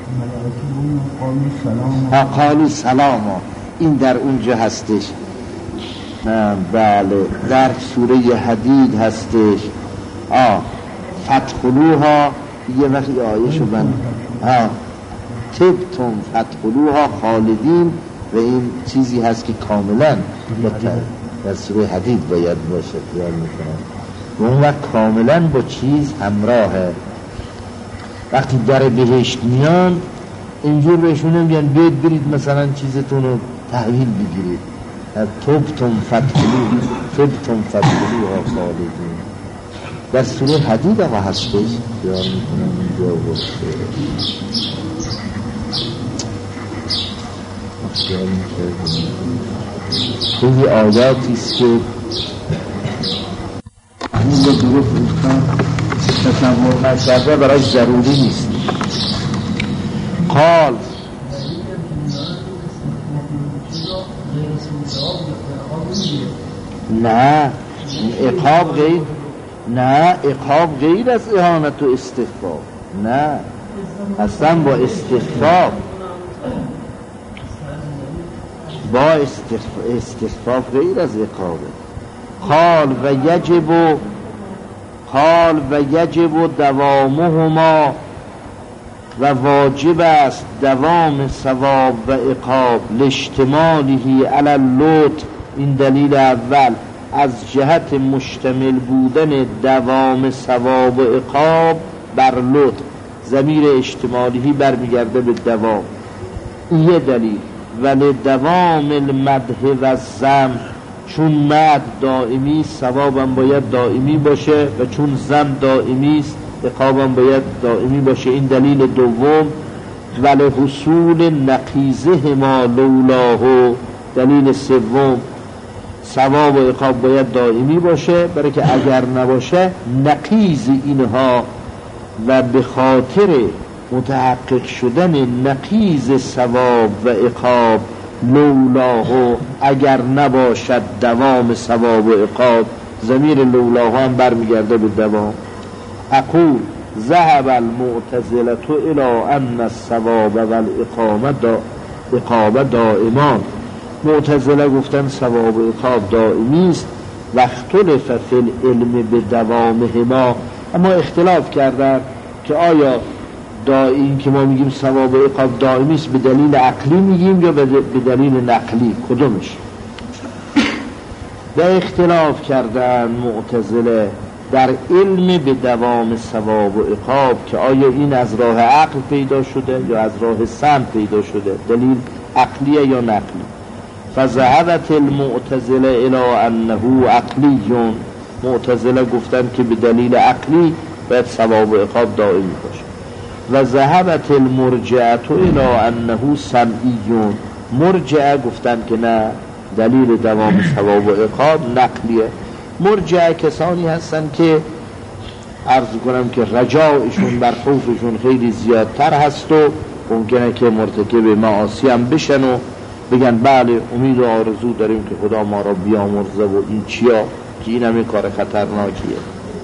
ها قالوا سلاما، این در اونجا هستش. بله در سوره حدید هستش. آه فتخلوها، یه وقتی آیه شو من ها تبتم فتخلوها خالدین، و این چیزی هست که کاملا در سوره حدید باید باشه خیال میکنم و اون وقت کاملا با چیز همراهه. وقتی در بهشت میان اینجور بهشون نمیگن بید برید مثلا چیزتون رو تحویل بگیرید، تبتم فتخلوها تبتم فتخلوها خالدین. در سوره حدید آقا هستش خیال میکنم اینجا باشه. خیلی آیاتی است که این رو درست بودن تصور نشده برای ضروری نیست. قال نه عقاب غیر، نه عقاب غیر از اهانت و استخفاف، نه اصلا با استخفاف با استخفاف غیر از عقابه. قال و یجب قال و یجب دوامهما، و واجب است دوام ثواب و عقاب لاشتماله علی اللطف. این دلیل اول از جهت مشتمل بودن دوام ثواب و عقاب بر لطف، ضمیر اشتمالی برمیگرده به دوام. این یه دلیل. ولی دوام المدح و الذم، چون مدح دائمی ثوابم باید دائمی باشه و چون ذم دائمی است عقابم باید دائمی باشه. این دلیل دوم. ولی حصول نقیضه ما لولاه، دلیل سوم ثواب و عقاب باید دائمی باشه، برای که اگر نباشه نقیض اینها و به خاطر متحقق شدن نقیض ثواب و عقاب لولاه، اگر نباشد دوام ثواب و عقاب، ضمیر لولاه هم برمیگرده به دوام. اقول ذهب المعتزله الى ان الثواب والعقاب دا عقاب دائمان. معتزله گفتن ثواب و عقاب دائمی است و اختلف فی العلم بدوامهما، اما اختلاف کردن که آیا دائم که ما میگیم ثواب و عقاب دائمی است به دلیل عقلی میگیم یا به دلیل نقلی، کدومش؟ و اختلاف کردن معتزله در علم به دوام ثواب و عقاب که آیا این از راه عقل پیدا شده یا از راه سمع پیدا شده، دلیل عقلیه یا نقلی. فذهبت المعتزله الى انه عقلی، معتزله گفتن که به دلیل عقلی باید ثواب و عقاب دائمی باشه. و ذهبت المرجعه الى انه سمعی، مرجعه گفتن که نه، دلیل دوام ثواب و عقاب نقلیه. مرجعه کسانی هستن که عرض کنم که رجاعشون بر خوفشون خیلی زیادتر هست و ممکنه که مرتکب معاصی هم بشن و بگن بله امید و آرزو داریم که خدا ما را بیامرزه و این چیا که این همه کار خطرناکیه.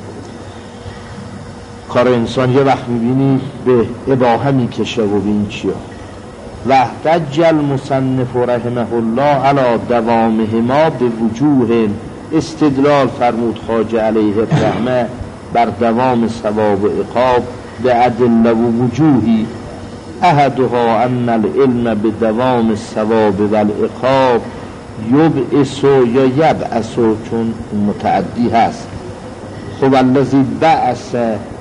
کار انسان یه وقت میبینی به اباحه میکشه و به این چیا. و احتج المصنف رحمه الله علی دوامهما به وجوه، استدلال فرمود خواجه علیه الرحمه بر دوام ثواب و عقاب به ادله و وجوهی، احدها ان العلم بدوام الثواب و العقاب یبعث یا یبعث، چون متعدی هست. خب الذی بعث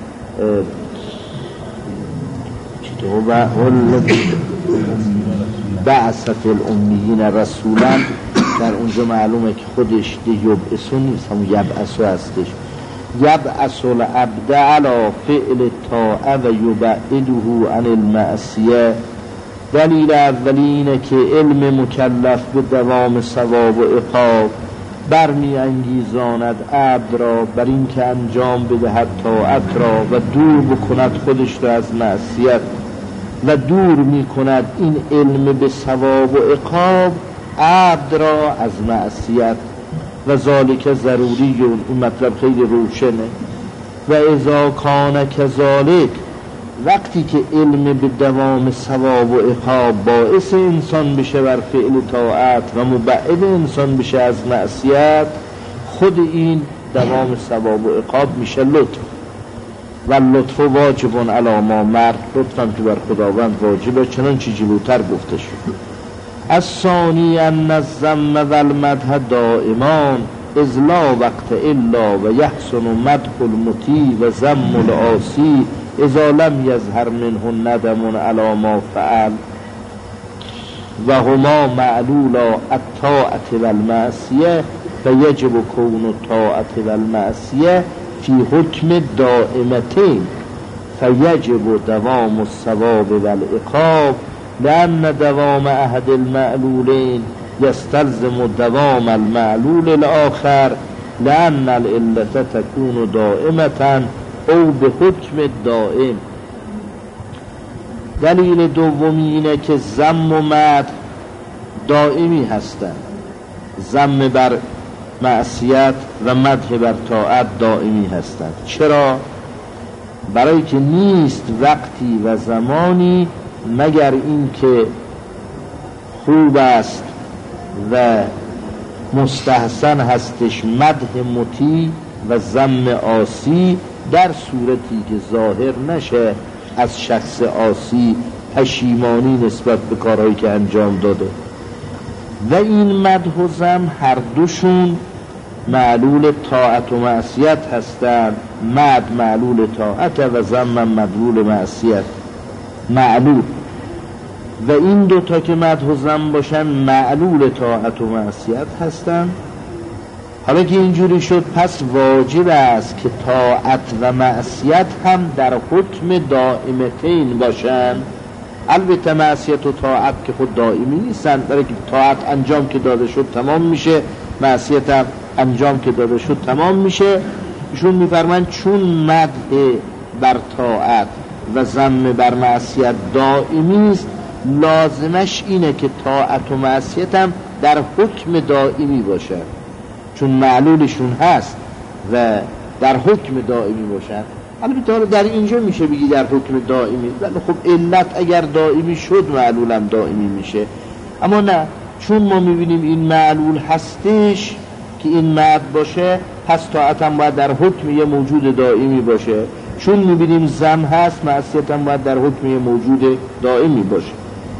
بعثت الامیین رسولا، در اونجا معلومه که خودش ده یبعث نیست، همون یبعث هستش. یبعث العبد علی فعل الطاعه و یبعده عن المعصیه. دلیل اولی اینه که علم مکلف به دوام ثواب و عقاب برمی انگیزاند عبد را بر این که انجام بدهد طاعت را و دور بکند خودش را از معصیت، و دور می کند این علم به ثواب و عقاب عبد را از معصیت. و ذالک ضروری، اون مطلب خیلی روشنه. و اذا کان کذالک، وقتی که علم به دوام ثواب و عقاب باعث انسان بشه بر فعل طاعت و مبعد انسان بشه از معصیت، خود این دوام ثواب و عقاب میشه لطف. و لطف واجبون علی ما مرد، لطفم که بر خداوند واجبه، چنانچه جلوتر گفته شد. الثانی ان الذم و المدح دائمان اذ لا وقت الا و یحسن مدح المطیع و ذم العاصی اذا لم یظهر منه ندم علی ما فعل و هما معلولا الطاعة و المعصیه فیجب کون الطاعة و المعصیه فی حکم دائمتین فیجب دوام الثواب و العقاب لأن دوام احد المعلولین یستلزم دوام المعلول الاخر لأن العلة تكون دائمة او به حکم دائم. دلیل دومی اینه که ذم و مدح دائمی هستند. ذم بر معصیت و مدح بر طاعت دائمی هستند. چرا؟ برای که نیست وقتی و زمانی مگر این که خوب است و مستحسن هستش مدح مطیع و ذم عاصی، در صورتی که ظاهر نشه از شخص عاصی پشیمانی نسبت به کارهایی که انجام داده. و این مدح و ذم هر دوشون معلول طاعت و معصیت هستند. مدح معلول طاعت و ذم معلول معصیت. معلول و این دوتا که مدح و ذم باشن معلول طاعت و معصیت هستند. حالا که اینجوری شد پس واجب است که طاعت و معصیت هم در حکم دائمتین باشن. البته معصیت و طاعت که خود دائمی نیستن، برای که طاعت انجام که داده شد تمام میشه، معصیت هم انجام که داده شد تمام میشه. ایشون میفرمایند چون مدح بر طاعت و ذم بر معصیت دائمی است، لازمش اینه که طاعت و معصیت هم در حکم دائمی باشه، چون معلولشون هست و در حکم دائمی باشن. البته در اینجا میشه بگی در حکم دائمی، ولی خب علت اگر دائمی شد معلولم دائمی میشه. اما نه، چون ما میبینیم این معلول هستش که این مد باشه، پس طاعت هم باید در حکم یه موجود دائمی باشه. چون میبینیم ذم هست، معصیت هم باید در حکم یه موجود دائمی باشه.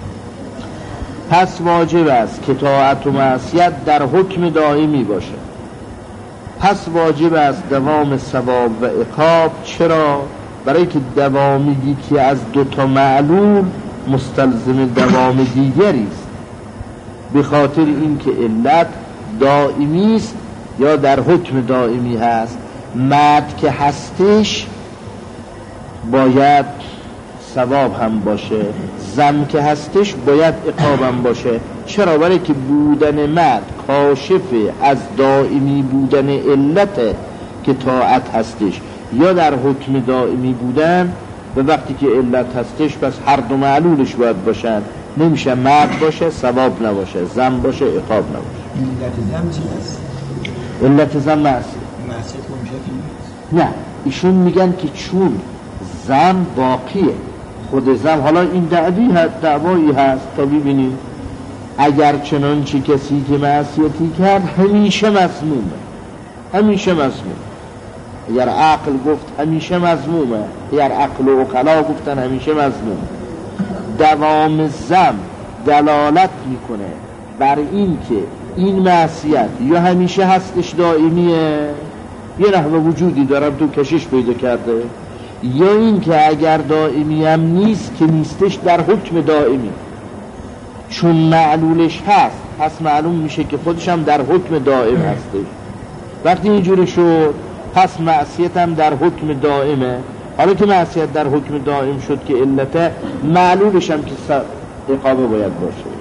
پس واجب است که طاعت و معصیت در حکم دائمی باشه. پس واجب است دوام ثواب و عقاب. چرا؟ برای که دوامی که از دوتا معلول مستلزم دوام دیگری است، به خاطر اینکه علت دائمی است یا در حکم دائمی هست. مد که هستش باید ثواب هم باشه، ذم که هستش باید عقاب هم باشه. چرا؟ برای که بودن مد کاشف از دائمی بودن علت که طاعت هستش، یا در حکم دائمی بودن و وقتی که علت هستش پس هر دو معلولش باید باشن. نمیشه مد باشه ثواب نباشه، ذم باشه عقاب نباشه. علت ذم چی هست؟ علت ذم معصیت. معصیت میشه که نه، ایشون میگن که چون ذم باقیه، خود ذم، حالا این دعوی هست، دعوایی هست تا ببینیم. اگر چنانچه کسی که معصیتی کرد همیشه مذمومه، همیشه مذمومه. اگر عقل گفت همیشه مذمومه، اگر عقل و عقلا گفتن همیشه مذمومه. دوام ذنب دلالت میکنه بر این که این معصیت یا همیشه هستش دائمیه، یه نحوه وجودی دارم تو کشش پیدا کرده، یا این که اگر دائمی هم نیست که نیستش در حکم دائمی، چون معلولش هست پس معلوم میشه که خودش هم در حکم دائم هستش. وقتی اینجوری شد پس معصیت هم در حکم دائمه. حالا که معصیت در حکم دائم شد که علت معلولش هم که عقابه باید باشه.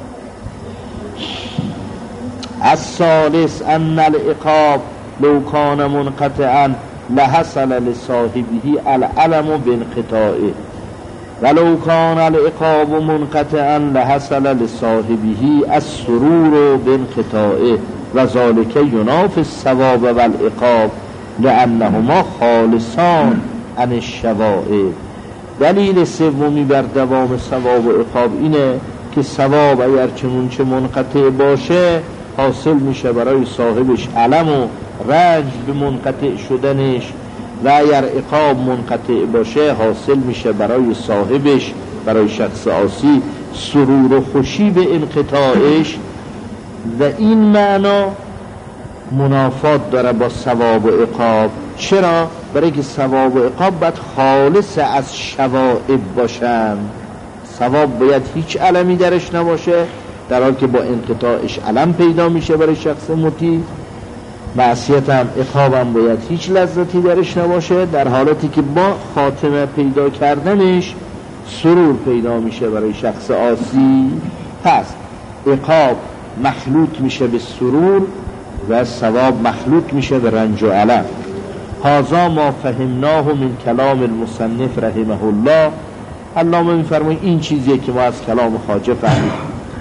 الثالث ان العقاب لو کان منقطعا لحصل لصاحبه العلم بانقطاعه ولو کان العقاب منقطعا لحصل لصاحبه السرور بانقطاعه و ذلك ینافی الثواب والعقاب لانهما خالصان عن الشوائع. دلیل سومی بر دوام ثواب و عقاب اینه که ثواب اگر چمون چه منقطع باشه حاصل میشه برای صاحبش علم و رنج به منقطع شدنش، و اگر عقاب منقطع باشه حاصل میشه برای صاحبش، برای شخص عاصی، سرور و خوشی به انقطاعش. و این معنا منافات داره با ثواب و عقاب. چرا؟ برای که ثواب و عقاب باید خالص از شوائب باشن. ثواب باید هیچ علمی درش نباشه، در حال که با انقطاعش علم پیدا میشه برای شخص مطیع. معصیت هم عقاب هم باید هیچ لذتی درش نباشه، در حالتی که با خاتمه پیدا کردنش سرور پیدا میشه برای شخص عاصی. پس عقاب مخلوط میشه به سرور و ثواب مخلوط میشه به رنج و علم. هذا ما فهمناه من کلام المصنف رحمه الله. علامه میفرماید این چیزیه که ما از کلام خواجه فهمیدیم.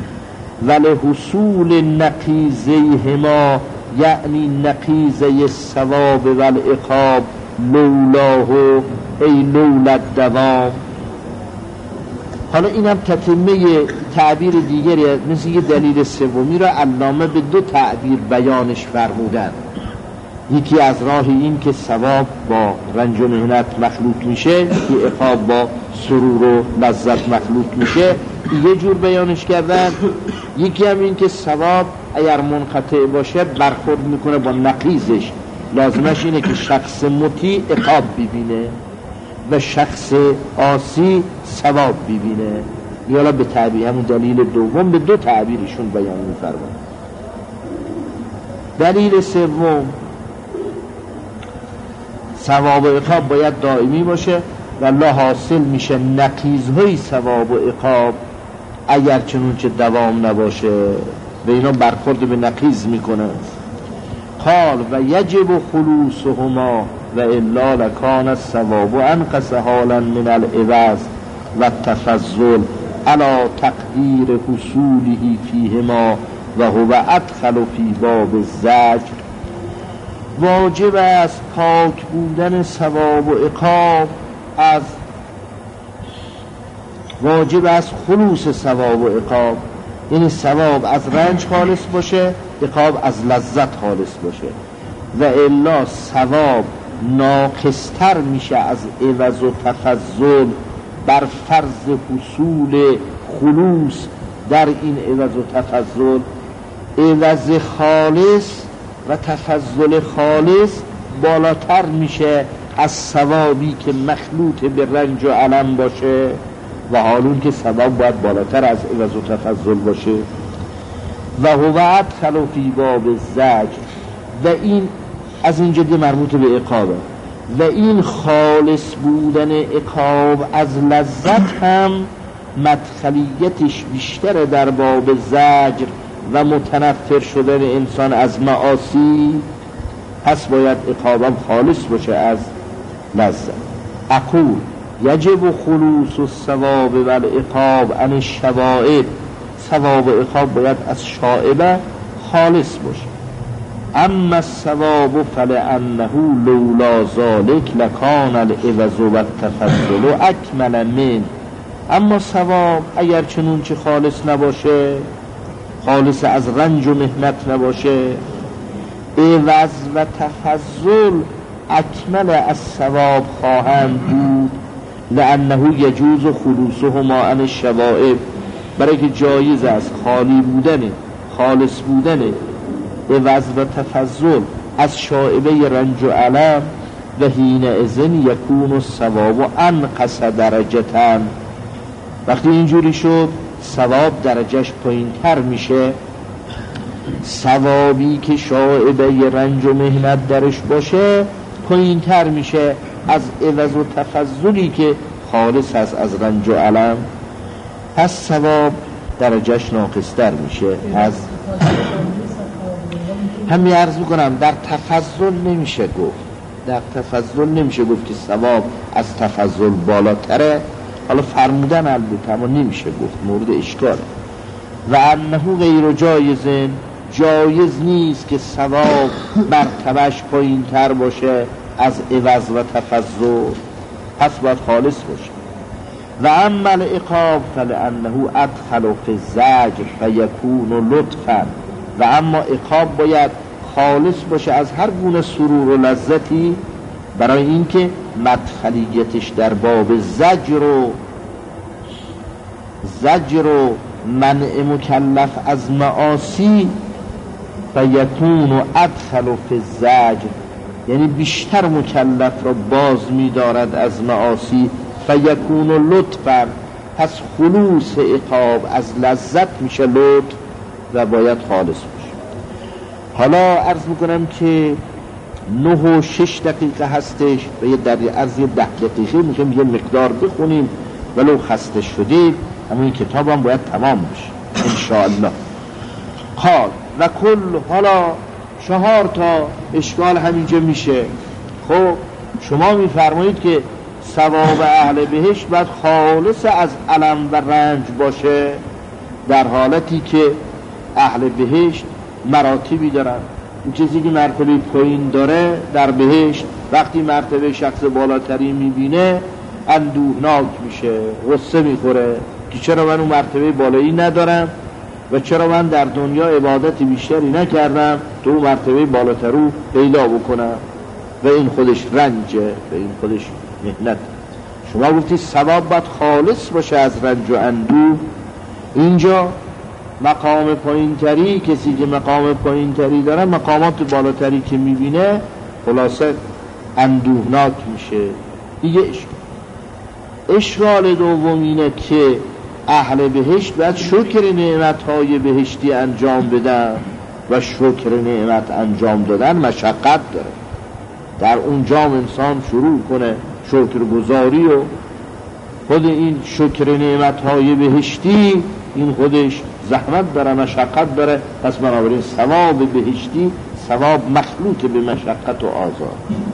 ولحصول نقیضیهما یعنی نقیضه الثواب والعقاب لولاه ای لولا الدوام. حالا اینم تتمه تعبیر دیگری مثل یه دلیل سومی را علامه به دو تعبیر بیانش فرمودن. یکی از راه این که ثواب با رنج و مهنت مخلوط میشه، یکی عقاب با سرور و لذت مخلوط میشه، یه جور بیانش کردن. یکی هم این که ثواب اگر منقطع باشه برخورد میکنه با نقیضش، لازمش اینه که شخص مطیع عقاب ببینه و شخص عاصی ثواب ببینه. یالا به تعبیر همون دلیل دوم به دو تعبیرشون بیان میفرماید. دلیل سوم ثواب و عقاب باید دائمی باشه و الله حاصل میشه نقیضهای ثواب و عقاب اگر چنونچه دوام نباشه و اینا برخورد به نقیض میکنه. قال و یجب خلوصهما و الا لکان الثواب انقص حالا من العوض و التفضل علی تقدیر حصوله فیهما و هو ادخل فی باب الزجر. واجب است پاک بودن ثواب و عقاب از واجب است خلوص ثواب و عقاب، یعنی ثواب از رنج خالص باشه، عقاب از لذت خالص باشه. و الا ثواب ناقصتر میشه از عوض و تفضل بر فرض حصول خلوص در این عوض و تفضل. عوض خالص و تفضل خالص بالاتر میشه از ثوابی که مخلوط به رنج و علم باشه، و حالون که ثواب باید بالاتر از عوض و تفضل باشه. و هو ادخل فی باب الزجر، و این از اینجا دی مربوط به عقابه. و این خالص بودن عقاب از لذت هم مدخلیتش بیشتر در باب زجر و متنفر شدن انسان از معاصی، پس باید عقابم خالص باشه از لذت. اقول یجب خلوص الثواب و العقاب عن الشوائب. ثواب و عقاب باید از شائبه خالص باشه. اما الثواب فلانه لولا ذلك لکان العوض و التفضل اکمل من. اما ثواب اگر چنون چه خالص نباشه، خالص از رنج و مهنت نباشه، عوض و تفضل اکمل از ثواب خواهند بود، لأنه یجوز خلوصهما عن الشوائب، برای که جایز است خالی بودن، خالص بودن عوض و تفضل از شائبه رنج و علم، و حینئذ یکون الثواب انقص درجة. وقتی اینجوری شد ثواب درجهش پایین تر میشه. ثوابی که شائبه رنج و مهنت درش باشه پایین تر میشه از عوض و تفضلی که خالص هست از رنج و علم، پس ثواب درجهش ناقص تر میشه. از همین عرض میکنم در تفضل نمیشه گفت، در تفضل نمیشه گفت که ثواب از تفضل بالاتره. حالا فرمودن البته اما نمیشه گفت، مورد اشکاله. و انه غیر جایزن، جایز نیست که ثواب مرتبهش پایین تر باشه از عوض و تفضل، پس باید خالص باشه. و اما العقاب فلانه ادخل فی الزجر فیکون لطفا، و اما عقاب باید خالص باشه از هر گونه سرور و لذتی، برای اینکه مدخلیتش در باب زجر و زجر و منع مکلف از معاصی، فیکون ادخل فی الزجر، یعنی بیشتر مکلف را باز می‌دارد از معاصی. فیکون لطفا، پس خلوص عقاب از لذت میشه لطف و باید خالص باشه. حالا عرض میکنم که نه و شش دقیقه هستش و یه در عرض ده دقیقه میشم یه مقدار بخونیم ولو خسته شدیم، اما این کتاب هم باید تمام بشه انشاءالله. قال و کل، حالا چهار تا اشکال همینجا میشه. خب شما میفرمایید که ثواب اهل بهشت باید خالص از الم و رنج باشه، در حالتی که اهل بهشت مراتبی دارن. این چیزی که مرتبه پایین داره در بهشت وقتی مرتبه شخص بالاتری میبینه اندوهناک میشه، غصه میخوره که چرا من اون مرتبه بالایی ندارم و چرا من در دنیا عبادت بیشتری نکردم تو اون مرتبه بالاتر رو پیدا بکنم، و این خودش رنجه و این خودش مهنت. شما گفتی ثواب باید خالص باشه از رنج و اندوه. اینجا مقام پایینتری، کسی که مقام پایینتری داره مقامات بالاتری که میبینه خلاصه اندوهناک میشه. دیگه اشکال اشکال دوم اینه که اهل بهشت باید شکر نعمتهای بهشتی انجام بدن و شکر نعمت انجام دادن مشقت داره. در اونجا انسان شروع کنه شکر گزاری و خود این شکر نعمتهای بهشتی این خودش زحمت داره، مشقت داره. پس بنابراین ثواب بهشتی ثواب مخلوط به مشقت و آزار.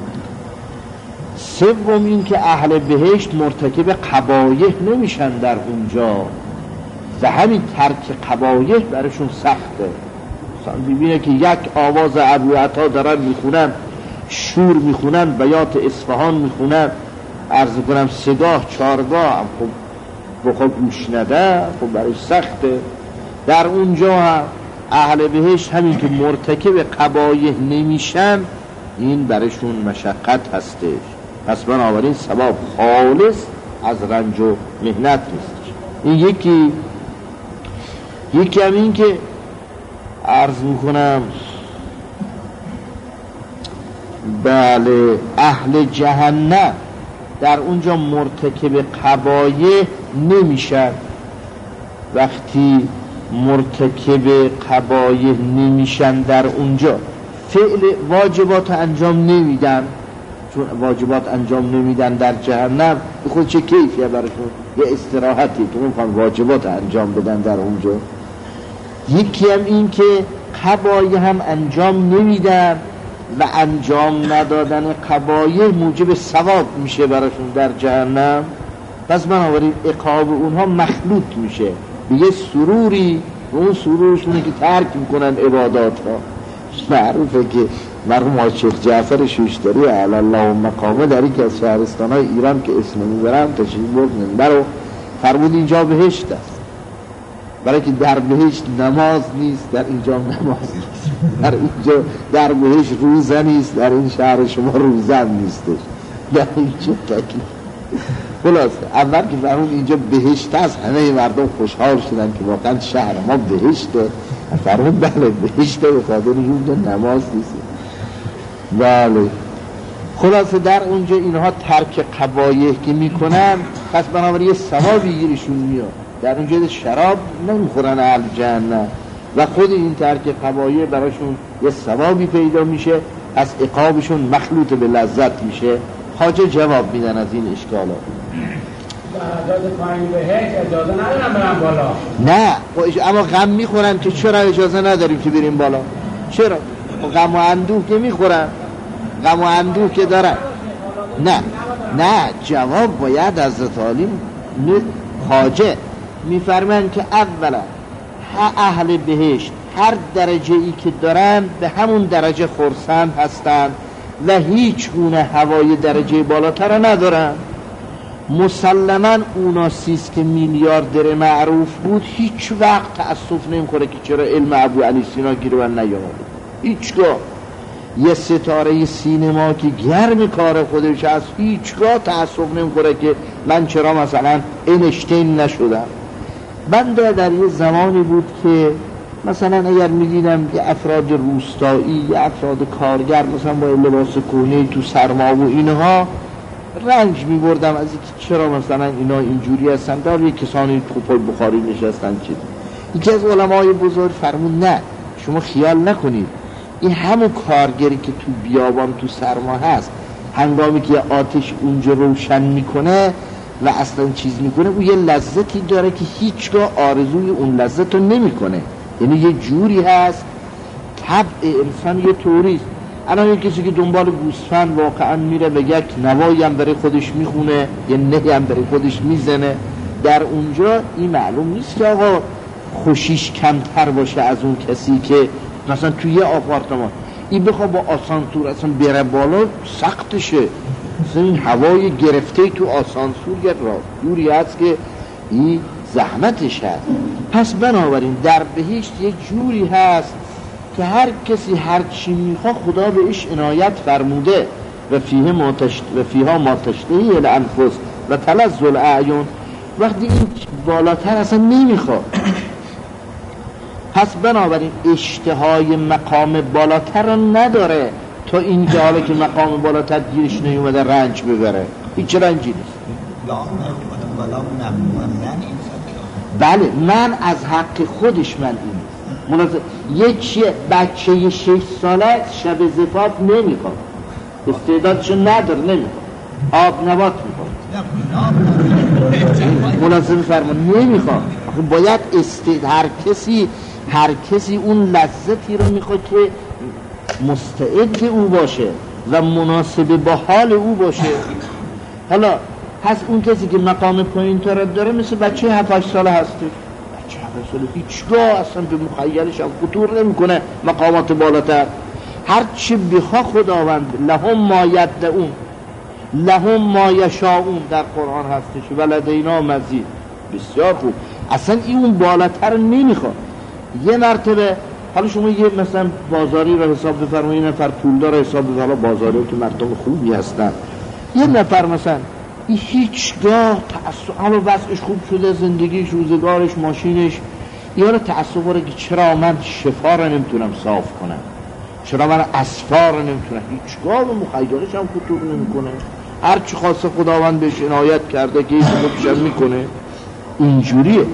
سوم این که اهل بهشت مرتکب قبایح نمیشن در اونجا و همین ترک قبایح برشون سخته. مثلا ببینه که یک آواز ابو عطا دارن میخونن، شور میخونن، بیات اصفهان میخونن، عرض کنم سگاه چارگاه هم خب بخواه گوش نده خب برش سخته. در اونجا هم اهل بهشت همین که مرتکب قبایح نمیشن این برشون مشقت هستش. پس بنابراین ثواب خالص از رنج و مهنت نیستش. این یکی یکی هم این که عرض میکنم بله اهل جهنم در اونجا مرتکب قبایح نمیشن. وقتی مرتکب قبایح نمیشن در اونجا فعل واجبات انجام نمیدن، چون واجبات انجام نمیدن در جهنم به خود چه کیفیه براشون، یه استراحتی که میخوان واجبات انجام بدن در اونجا. یکی هم این که قبایح هم انجام نمیدن و انجام ندادن قبایح موجب ثواب میشه براشون در جهنم. پس بنابراین عقاب اونها مخلوط میشه به یه سروری، اون سرورشونه که ترک میکنن عبادات ها. معروفه که مرحوم آقای شیخ جعفر شوشتری علی الله مقامه در یکی از شهرستان های ایران که اسم میبرم تشریف برد منبر و فرمود اینجا بهشت است، برای که در بهشت نماز نیست، در اینجا نماز نیست، در اینجا در بهشت روزه نیست، در این شهر شما روزن نیستش، در اینجا تکلیف. خلاصه اول که فرمود اینجا بهشت هست، همه مردم خوشحال شدن که واقعا شهر ما بهشته. فرمود بله بهشته، به خاطر اینجا نماز نیست. بله خلاصه در اونجا اینها ترک قبایح که میکنن، پس بنابراین یه ثوابی گیرشون میاد. در اونجا شراب نمیخورن اهل جهنم و خود این ترک قبایح براشون یه ثوابی پیدا میشه، از عقابشون مخلوط به لذت میشه. خواجه جواب میدن از این اشکالات. اجازه پایین بهش اجازه ندارم برم بالا. نه اما غم میخورن که چرا اجازه نداریم که بریم بالا؟ چرا؟ غم و اندوه که میخورن، غم و اندوه که دارن. نه نه جواب باید از عالی خواجه میفرمایند که اولا اهل بهشت هر درجه ای که دارن به همون درجه خرسند هستن و هیچ گونه هوای درجه بالاتر را ندارن. مسلما اونا سیست که میلیاردر معروف بود هیچ وقت تأسف نمیخوره که چرا علم ابو علی سینا گیر و نیامده. هیچگاه یه ستاره سینما که گرم کار خودش از هیچگاه تأسف نمیخوره که من چرا مثلا اینشتین نشدم. من در یه زمانی بود که مثلا اگر میدیدم یه افراد روستایی، یه افراد کارگر مثلا با لباس کهنه تو سرما و اینها رنج میبردم از اینکه چرا مثلا اینا اینجوری هستن. در یه کسانی تو پای بخاری نشستن. چیز یکی از علمای بزرگ فرمود نه شما خیال نکنید این همون کارگری که تو بیابان تو سرما هست، هنگامی که آتش اونجا روشن میکنه و اصلا چیز میکنه، او یه لذتی داره که هیچگاه آرزوی اون لذت رو نمیکنه. یعنی یه جوری هست طبع انسان یه طوریست. الان یه کسی که دنبال گوسفند واقعا میره به یک نوایی هم برای خودش میخونه، یه نهی هم برای خودش میزنه، در اونجا این معلوم نیست که آقا خوشیش کمتر باشه از اون کسی که مثلا توی یه آپارتمان این بخواه با آسانسور اصلا بره بالا سختشه. مثلا این هوای گرفته تو آسانسور یه راه جوری هست که این زحمتش هست. پس بنابراین در بهشت یه جوری هست که هر کسی هر چی میخواه خدا بهش عنایت فرموده و فیه ما تشت و فیها ما تشتهی الانفس و تلذ الاعیون. وقتی این بالاتر اصلا نمیخواد، پس بنابراین اشتهای مقام بالاتر رو نداره تا این که حالا که مقام بالاتر گیرش نیومده رنج ببره. هیچ رنجی نیست. بله من از حق خودش من این مناسب. یک بچه یه شش ساله شب زفاف نمیخواد، استعدادشو نداره، نمیخواد آب نبات میخواد، مناسب فرمان نمیخواد. باید استعداد هر کسی هر کسی اون لذتی رو میخواد که مستعد او باشه و مناسب با حال او باشه. حالا هست اون کسی که مقام پایین تر داره مثل بچه هفت هشت ساله هسته، بچه هفت ساله هیچگاه اصلا به مخیلش هم خطور نمیکنه مقامات بالاتر. هر چی بخوا خداوند لهم ما یدعون لهم ما یشاءون در قرآن هستش و لدینا مزید. بسیار خوب. اصلا این اون بالاتر نمیخواد. یه مرتبه حالا شما یه مثلا بازاری رو حساب بفرمایید، یه نفر پولدار حساب بفرمایید، حالا بازاری که مردم خوبی هستن، یه نفر مثلا این هیچگاه تعصب، حالا وضعش خوب شده، زندگیش، روزگارش، ماشینش، یه تعصب رو که چرا من شفا رو نمیتونم صاف کنم، چرا من اصفا رو نمیتونم، هیچگاه به مخیلش هم خطور نمیکنه. هر چی خواسته خداوند بهش عنایت کرده که این خودشم میکنه. اینجوریه.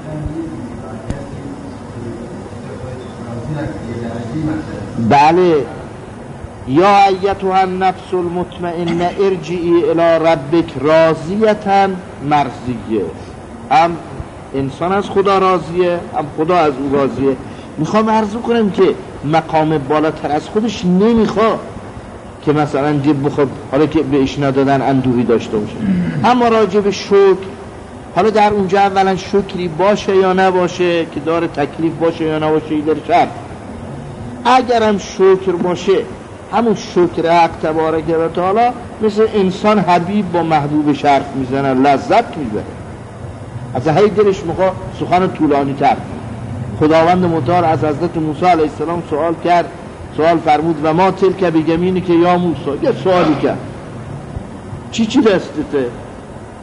بله یا ایتها النفس المطمئنه ارجعی الی ربک راضیه مرضیه. هم انسان از خدا راضیه، هم خدا از او راضیه. میخوام عرض کنم که مقام بالاتر از خودش نمیخواد که مثلا جب بخواد حالا که بهش ندادن اندوهی داشته باشه. اما راجع به شکر، حالا در اونجا اولا شکری باشه یا نباشه، که داره تکلیف باشه یا نباشه، این داره شرط. اگرم شکر باشه، همون شکر حق تبارک و تعالی مثل انسان حبیب با محبوب حرف میزنه، لذت میبره، از هی دلش میخواد سخن طولانی تر. خداوند متعال از حضرت موسی علیه السلام سوال کرد، سوال فرمود و ما تلک بیمینی که یا موسی، یه سوالی کرد چی چی دستته؟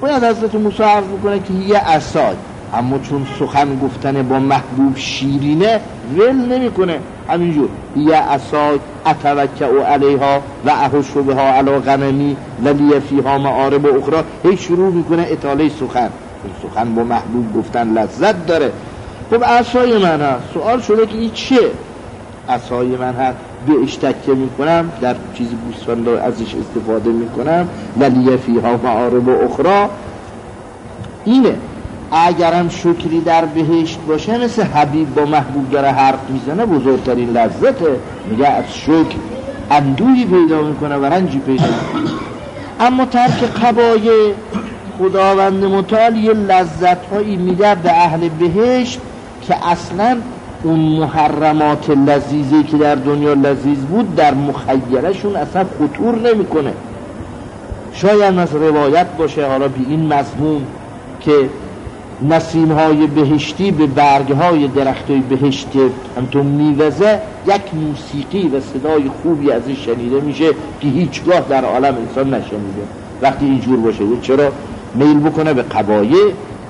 باید حضرت موسی عرض میکنه که یه عصای، اما چون سخن گفتن با محبوب شیرینه ول نمیکنه، همینجور یه عصای اتوکئ علیها و احش بها علی غنمی ولی فیها معارب اخرى، هی شروع میکنه اطاله سخن. سخن با محبوب گفتن لذت داره. خب عصای من هست، سوال شده که این چیه؟ عصای من هست، به اشتکه میکنم، در چیز بوسفند ازش استفاده میکنم، ولی فیها معارب اخرى. اینه اگرم شکری در بهشت باشه، مثل حبیب با محبوب داره حرف میزنه، بزرگترین لذته، میگه از شکر اندوهی پیدا میکنه و رنجی پیدا میکنه. اما ترک قبایه خداوند متعال یه لذت هایی میده به اهل بهشت که اصلا اون محرمات لذیذی که در دنیا لذیذ بود در مخیلشون اصلا خطور نمیکنه. شاید از روایت باشه، حالا بی این مضمون، که نسیم‌های بهشتی به برگ‌های درخت‌های بهشتی همطور میوزه، یک موسیقی و صدای خوبی ازش شنیده میشه که هیچگاه در عالم انسان نشنیده. وقتی اینجور باشه چرا میل بکنه به قبایه؟ ولی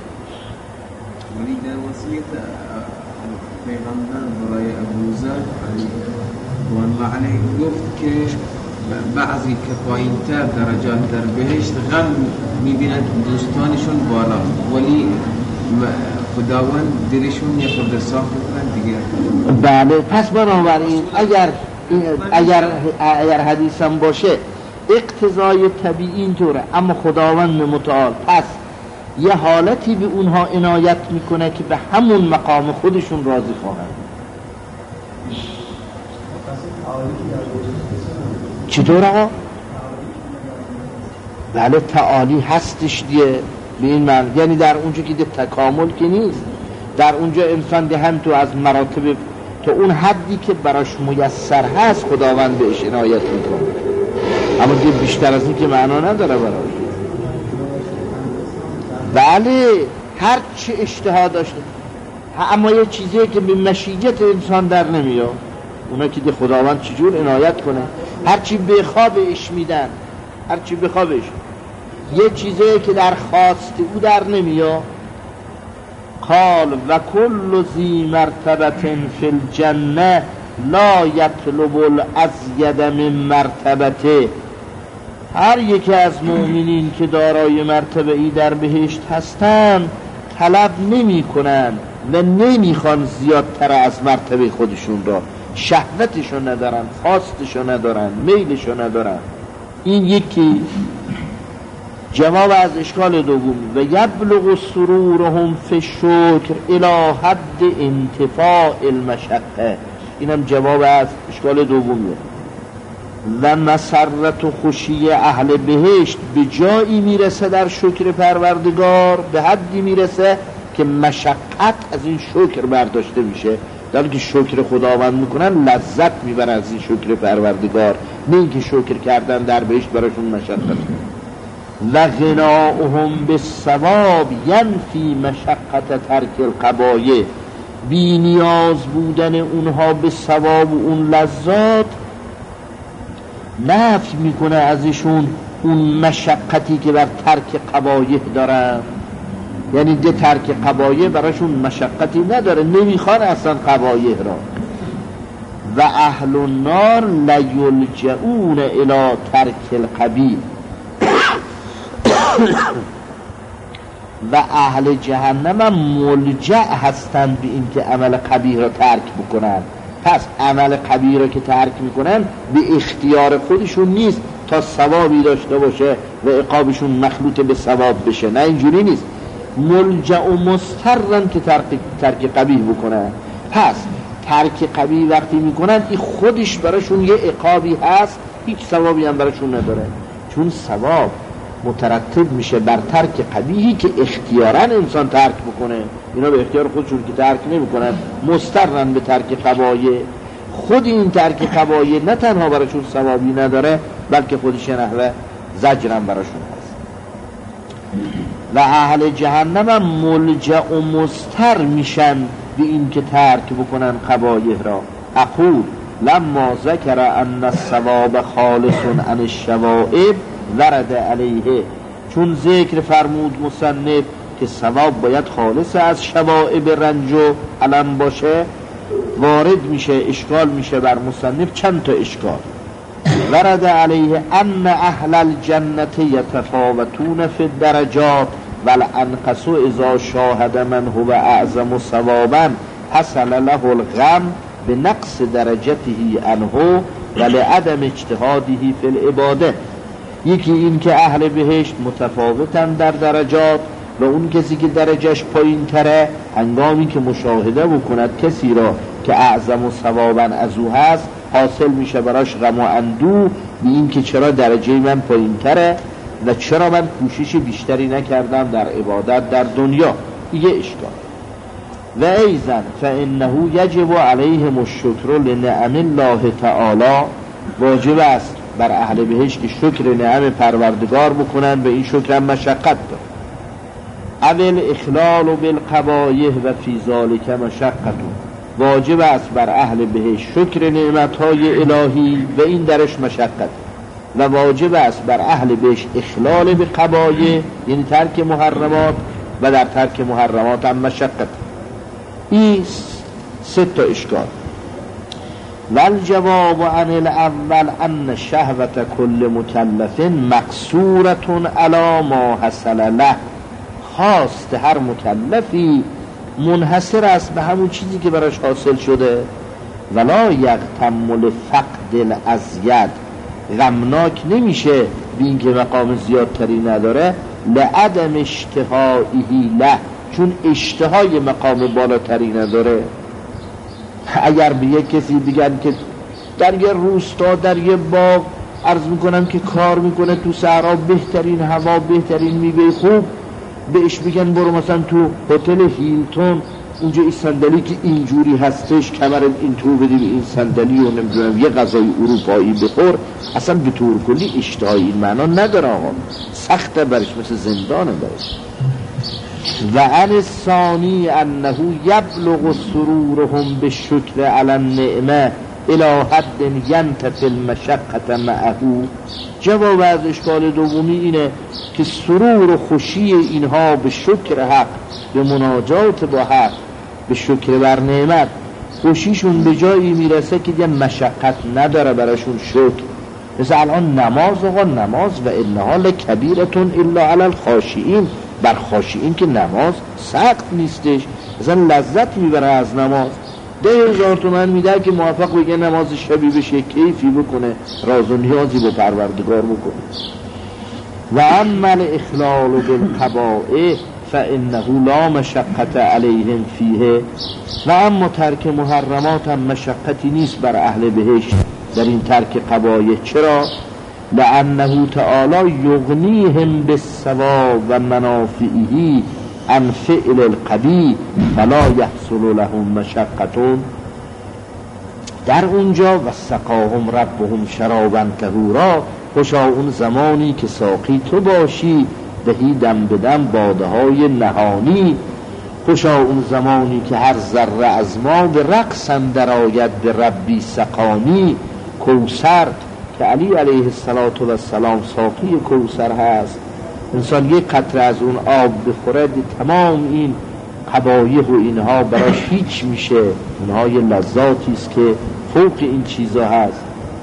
در وصیت پیغمبر برای ابوذر و الله علیه گفت که بعضی که پایین‌تر درجات در بهشت غم می‌بینند دوستانشون بالا، ولی خداوند دلشون یه خود صاف می‌کنه دیگه. بله، پس بنابراین اگر اگر اگر حدیثم باشه اقتضای طبیعی اینطوره، اما خداوند متعال پس یه حالتی به اونها عنایت میکنه که به همون مقام خودشون راضی خواهند. چطور آقا؟ بله تعالی هستش دیگه، به این معنی، یعنی در اونجا که ده تکامل که نیست، در اونجا انسان ده هم تو از مراتب تو اون حدی که براش میسر هست خداوند بهش عنایت میکنه، اما دیگه بیشتر از این که معنا نداره براش. بله هر چه اشتها داشته، اما یه چیزی که به مشیت انسان در نمیاد، اونا که دی خداوند چجور عنایت کنه، هرچی بخوابش میدن، هرچی بخوابش، یه چیزی که در خواست او در نمیاد. قال و کل ذی مرتبه فی الجنه لا یطلب الازید من مرتبته، هر یکی از مؤمنین که دارای مرتبه ای در بهشت هستن طلب نمی کنن و نمیخوان زیادتر از مرتبه خودشون را، شهوتشو ندارن، خواستشو ندارن، میلشو ندارن. این یکی جواب از اشکال دومی. و یبلغ سرورهم فی الشکر الی حد انتفاع المشقه، اینم جواب از اشکال دومیه. و مسرت و خوشی اهل بهشت به جایی میرسه در شکر پروردگار، به حدی میرسه که مشقت از این شکر برداشته میشه. در که شکر خداوند میکنن لذت میبرن از این شکر پروردگار، نه اینکه شکر کردن در بهشت براشون مشقت. و غناؤهم بالثواب ینفی مشقت ترک القبایه، بی نیاز بودن اونها به ثواب و اون لذات نفی میکنه ازشون اون مشقتی که بر ترک قبایه دارن. یعنی ده ترک قبایه براشون مشقتی نداره، نمیخوان اصلا قبایه را. و اهل النار لیلجئون الی ترک القبیح، و اهل جهنم هم ملجأ هستند به این که عمل قبیح را ترک بکنن. پس عمل قبیح را که ترک میکنن به اختیار خودشون نیست تا ثوابی داشته باشه و عقابشون مخلوط به ثواب بشه، نه اینجوری نیست، ملجأ و مضطرن که ترک, ترک قبیح بکنن. پس ترک قبیح وقتی میکنن این خودش براشون یه عقابی هست، هیچ ثوابی هم براشون نداره، چون ثواب مترتب میشه بر ترک قبیحی که اختیاراً انسان ترک بکنه. اینا به اختیار خودشون که ترک نمیکنن، مضطرن به ترک قبایه. خود این ترک قبایه نه تنها براشون ثوابی نداره، بلکه خودش نحوه زجرم براشون هست. و اهل جهنم هم ملجأ و مضطر میشن به این که ترک بکنن قبایه را. اقول لما ذکر ان الثواب خالص عن الشوائب ورد علیه، چون ذکر فرمود مصنف که ثواب باید خالص از شوائب رنج و الم باشه، وارد میشه اشکال میشه بر مصنف چند تا اشکال. ورد علیه ان اهل الجنة یتفاوتون فی الدرجات والانقص اذا شاهد من هو اعظم ثوابا حصل له الغم بنقص درجته عنه ولعدم اجتهاده فی العباده. یکی این که اهل بهشت متفاوتن در درجات و اون کسی که درجهش پایین تره هنگامی که مشاهده بکند کسی را که اعظم و ثوابا از او هست حاصل میشه براش غم و اندوه به این که چرا درجه من پایین تره و چرا من کوشش بیشتری نکردم در عبادت در دنیا. یه اشکال. و ایضا فانه یجب علیهم الشکر لنعم الله تعالی، واجب است بر اهل بهشت که شکر نعم پروردگار بکنن، به این شکر هم مشقت داره. اول اخلال بالقبایح و فی ذلک مشقت، واجب است بر اهل بهشت شکر نعمتهای الهی و این درش مشقت، و واجب است بر اهل بهشت اخلال بقبایح یعنی ترک محرمات و در ترک محرمات هم مشقت. این سه تا اشکال. والجواب عن الاول ان شهوت کل مکلف مقصورة علی ما حصل له، خواست هر مکلفی منحصر است به همون چیزی که براش حاصل شده. ولا یغتم لفقد الازید، غمناک نمیشه به این که مقام زیادتری نداره، لعدم اشتهائه له، چون اشتهای مقام بالاتری نداره. اگر به یک کسی بگن که در یه روستا در یه باغ عرض میکنم که کار میکنه تو صحرا، بهترین هوا بهترین میوه خوب، بهش بگن برو مثلا تو هتل هیلتون اونجا این صندلی که اینجوری هستش کمر این تو بدی به این صندلی و نمیدونم یه غذای اروپایی بخور، اصلا به طور کلی اشتهای این معنا نداره آقا، سخته برش، مثل زندانه برش. و عن الثانی انه یبلغ سرورهم بالشکر علی النعمه الی حد ینتفی المشقة معه. جواب از اشکال دومی اینه که سرور و خوشی اینها به شکر حق، به مناجات با حق، به شکر بر نعمت، خوشیشون به جایی میرسه که دیگه مشقت نداره براشون شکر. مثل الان نماز، آقا نماز و انها لکبیرتون الا علی الخاشعین، بر خاشعین که نماز سخت نیستش، مثلا لذت میبره از نماز. ده هزار تومن میده که موفق بگه نماز شبی بشه، کیفی بکنه، راز و نیازی به پروردگار بکنه. و اما الاخلال بالقبائح فانه لا مشقت علیهم فیه، و اما ترک محرمات هم مشقتی نیست بر اهل بهشت در این ترک قبایح. چرا؟ لانه تعالی یغنیهم بالثواب و منافعه عن فعل القبیح فلا یحصل لهم مشقتون. در اونجا و سقاهم ربهم شرابا طهورا، خوشا اون زمانی که ساقی تو باشی دهی دم بدم باده های نهانی، خوشا اون زمانی که هر ذره از ما به رقص اندر آید به ربی سقانی. کوثر که علی علیه السلام ساقی کوثر هست، انسان یک قطره از اون آب بخوره تمام این قبایح و اینها براش هیچ میشه. اونها یه لذاتی است که فوق این چیزا هست.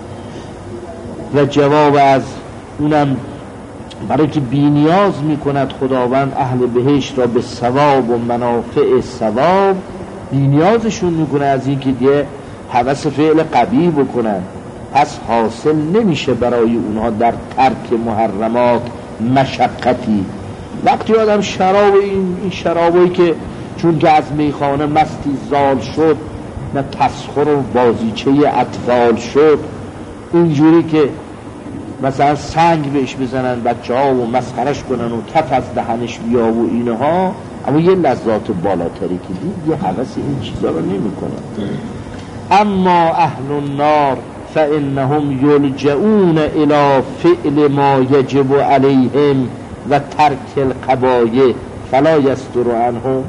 و جواب از اونم برای که بینیاز میکند خداوند اهل بهشت را به ثواب و منافع ثواب، بینیازشون میکنه از این که دیگه هوس فعل قبیح بکنن، پس حاصل نمیشه برای اونها در ترک محرمات مشقتی. وقتی آدم شراب این, این شرابایی که چون که از میخانه مستی زال شد، نه تسخر و بازیچه اطفال شد، اینجوری که مثلا سنگ بهش بزنن بچه ها و مسخرش کنن و کف از دهنش بیا و اینها، اما یه لذات بالاتری که دید یه حوث این چیزا رو نمی کنن. اما اهل النار فانهم یلجؤون الی فعل ما یجب علیهم و ترک القبایح فلا یستر عنهم.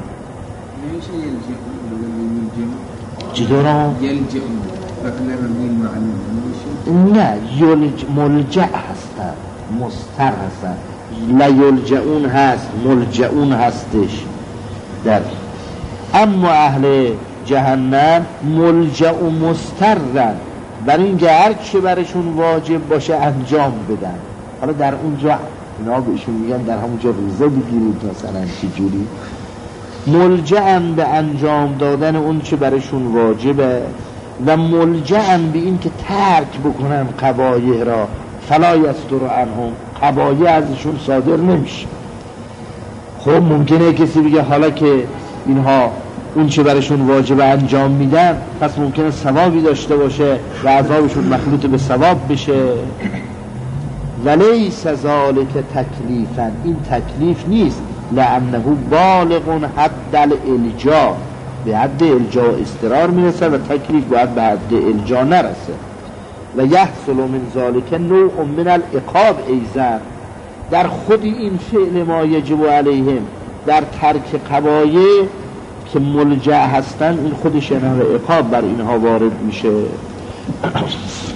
چطورا؟ یلجؤون فکر رمیل معلوم نه، یلج ملجع هستن، مستر هستن. لیلجعون هست، ملجعون هستش در. اما اهل جهنم ملجع و مسترن، برای اینکه هر چه برشون واجب باشه انجام بدن. حالا در اونجا اینا بهشون میگن در همونجا روزه بگیرید مثلا چجوری، ملجعن به انجام دادن اون چه برشون واجبه و ملجعن به این که ترک بکنن قبایح را، فلا یصدر عنهم، قبایح ازشون صادر نمیشه. خب ممکنه کسی بگه حالا که اینها اون چه برشون واجب انجام میدن پس ممکنه ثوابی داشته باشه و عذابشون مخلوط به ثواب بشه. ولیس ذالک تکلیفا، این تکلیف نیست، لانه بالغ حد الالجا، به حد الجا استرار میرسه و تکلیف باید به حد الجا نرسه. و یحصل من ذالک نوع من العقاب ایضا، در خود این فعل ما یجب علیهم، در ترک قبایح که ملجع هستن، این خودش نوع عقاب بر اینها وارد میشه.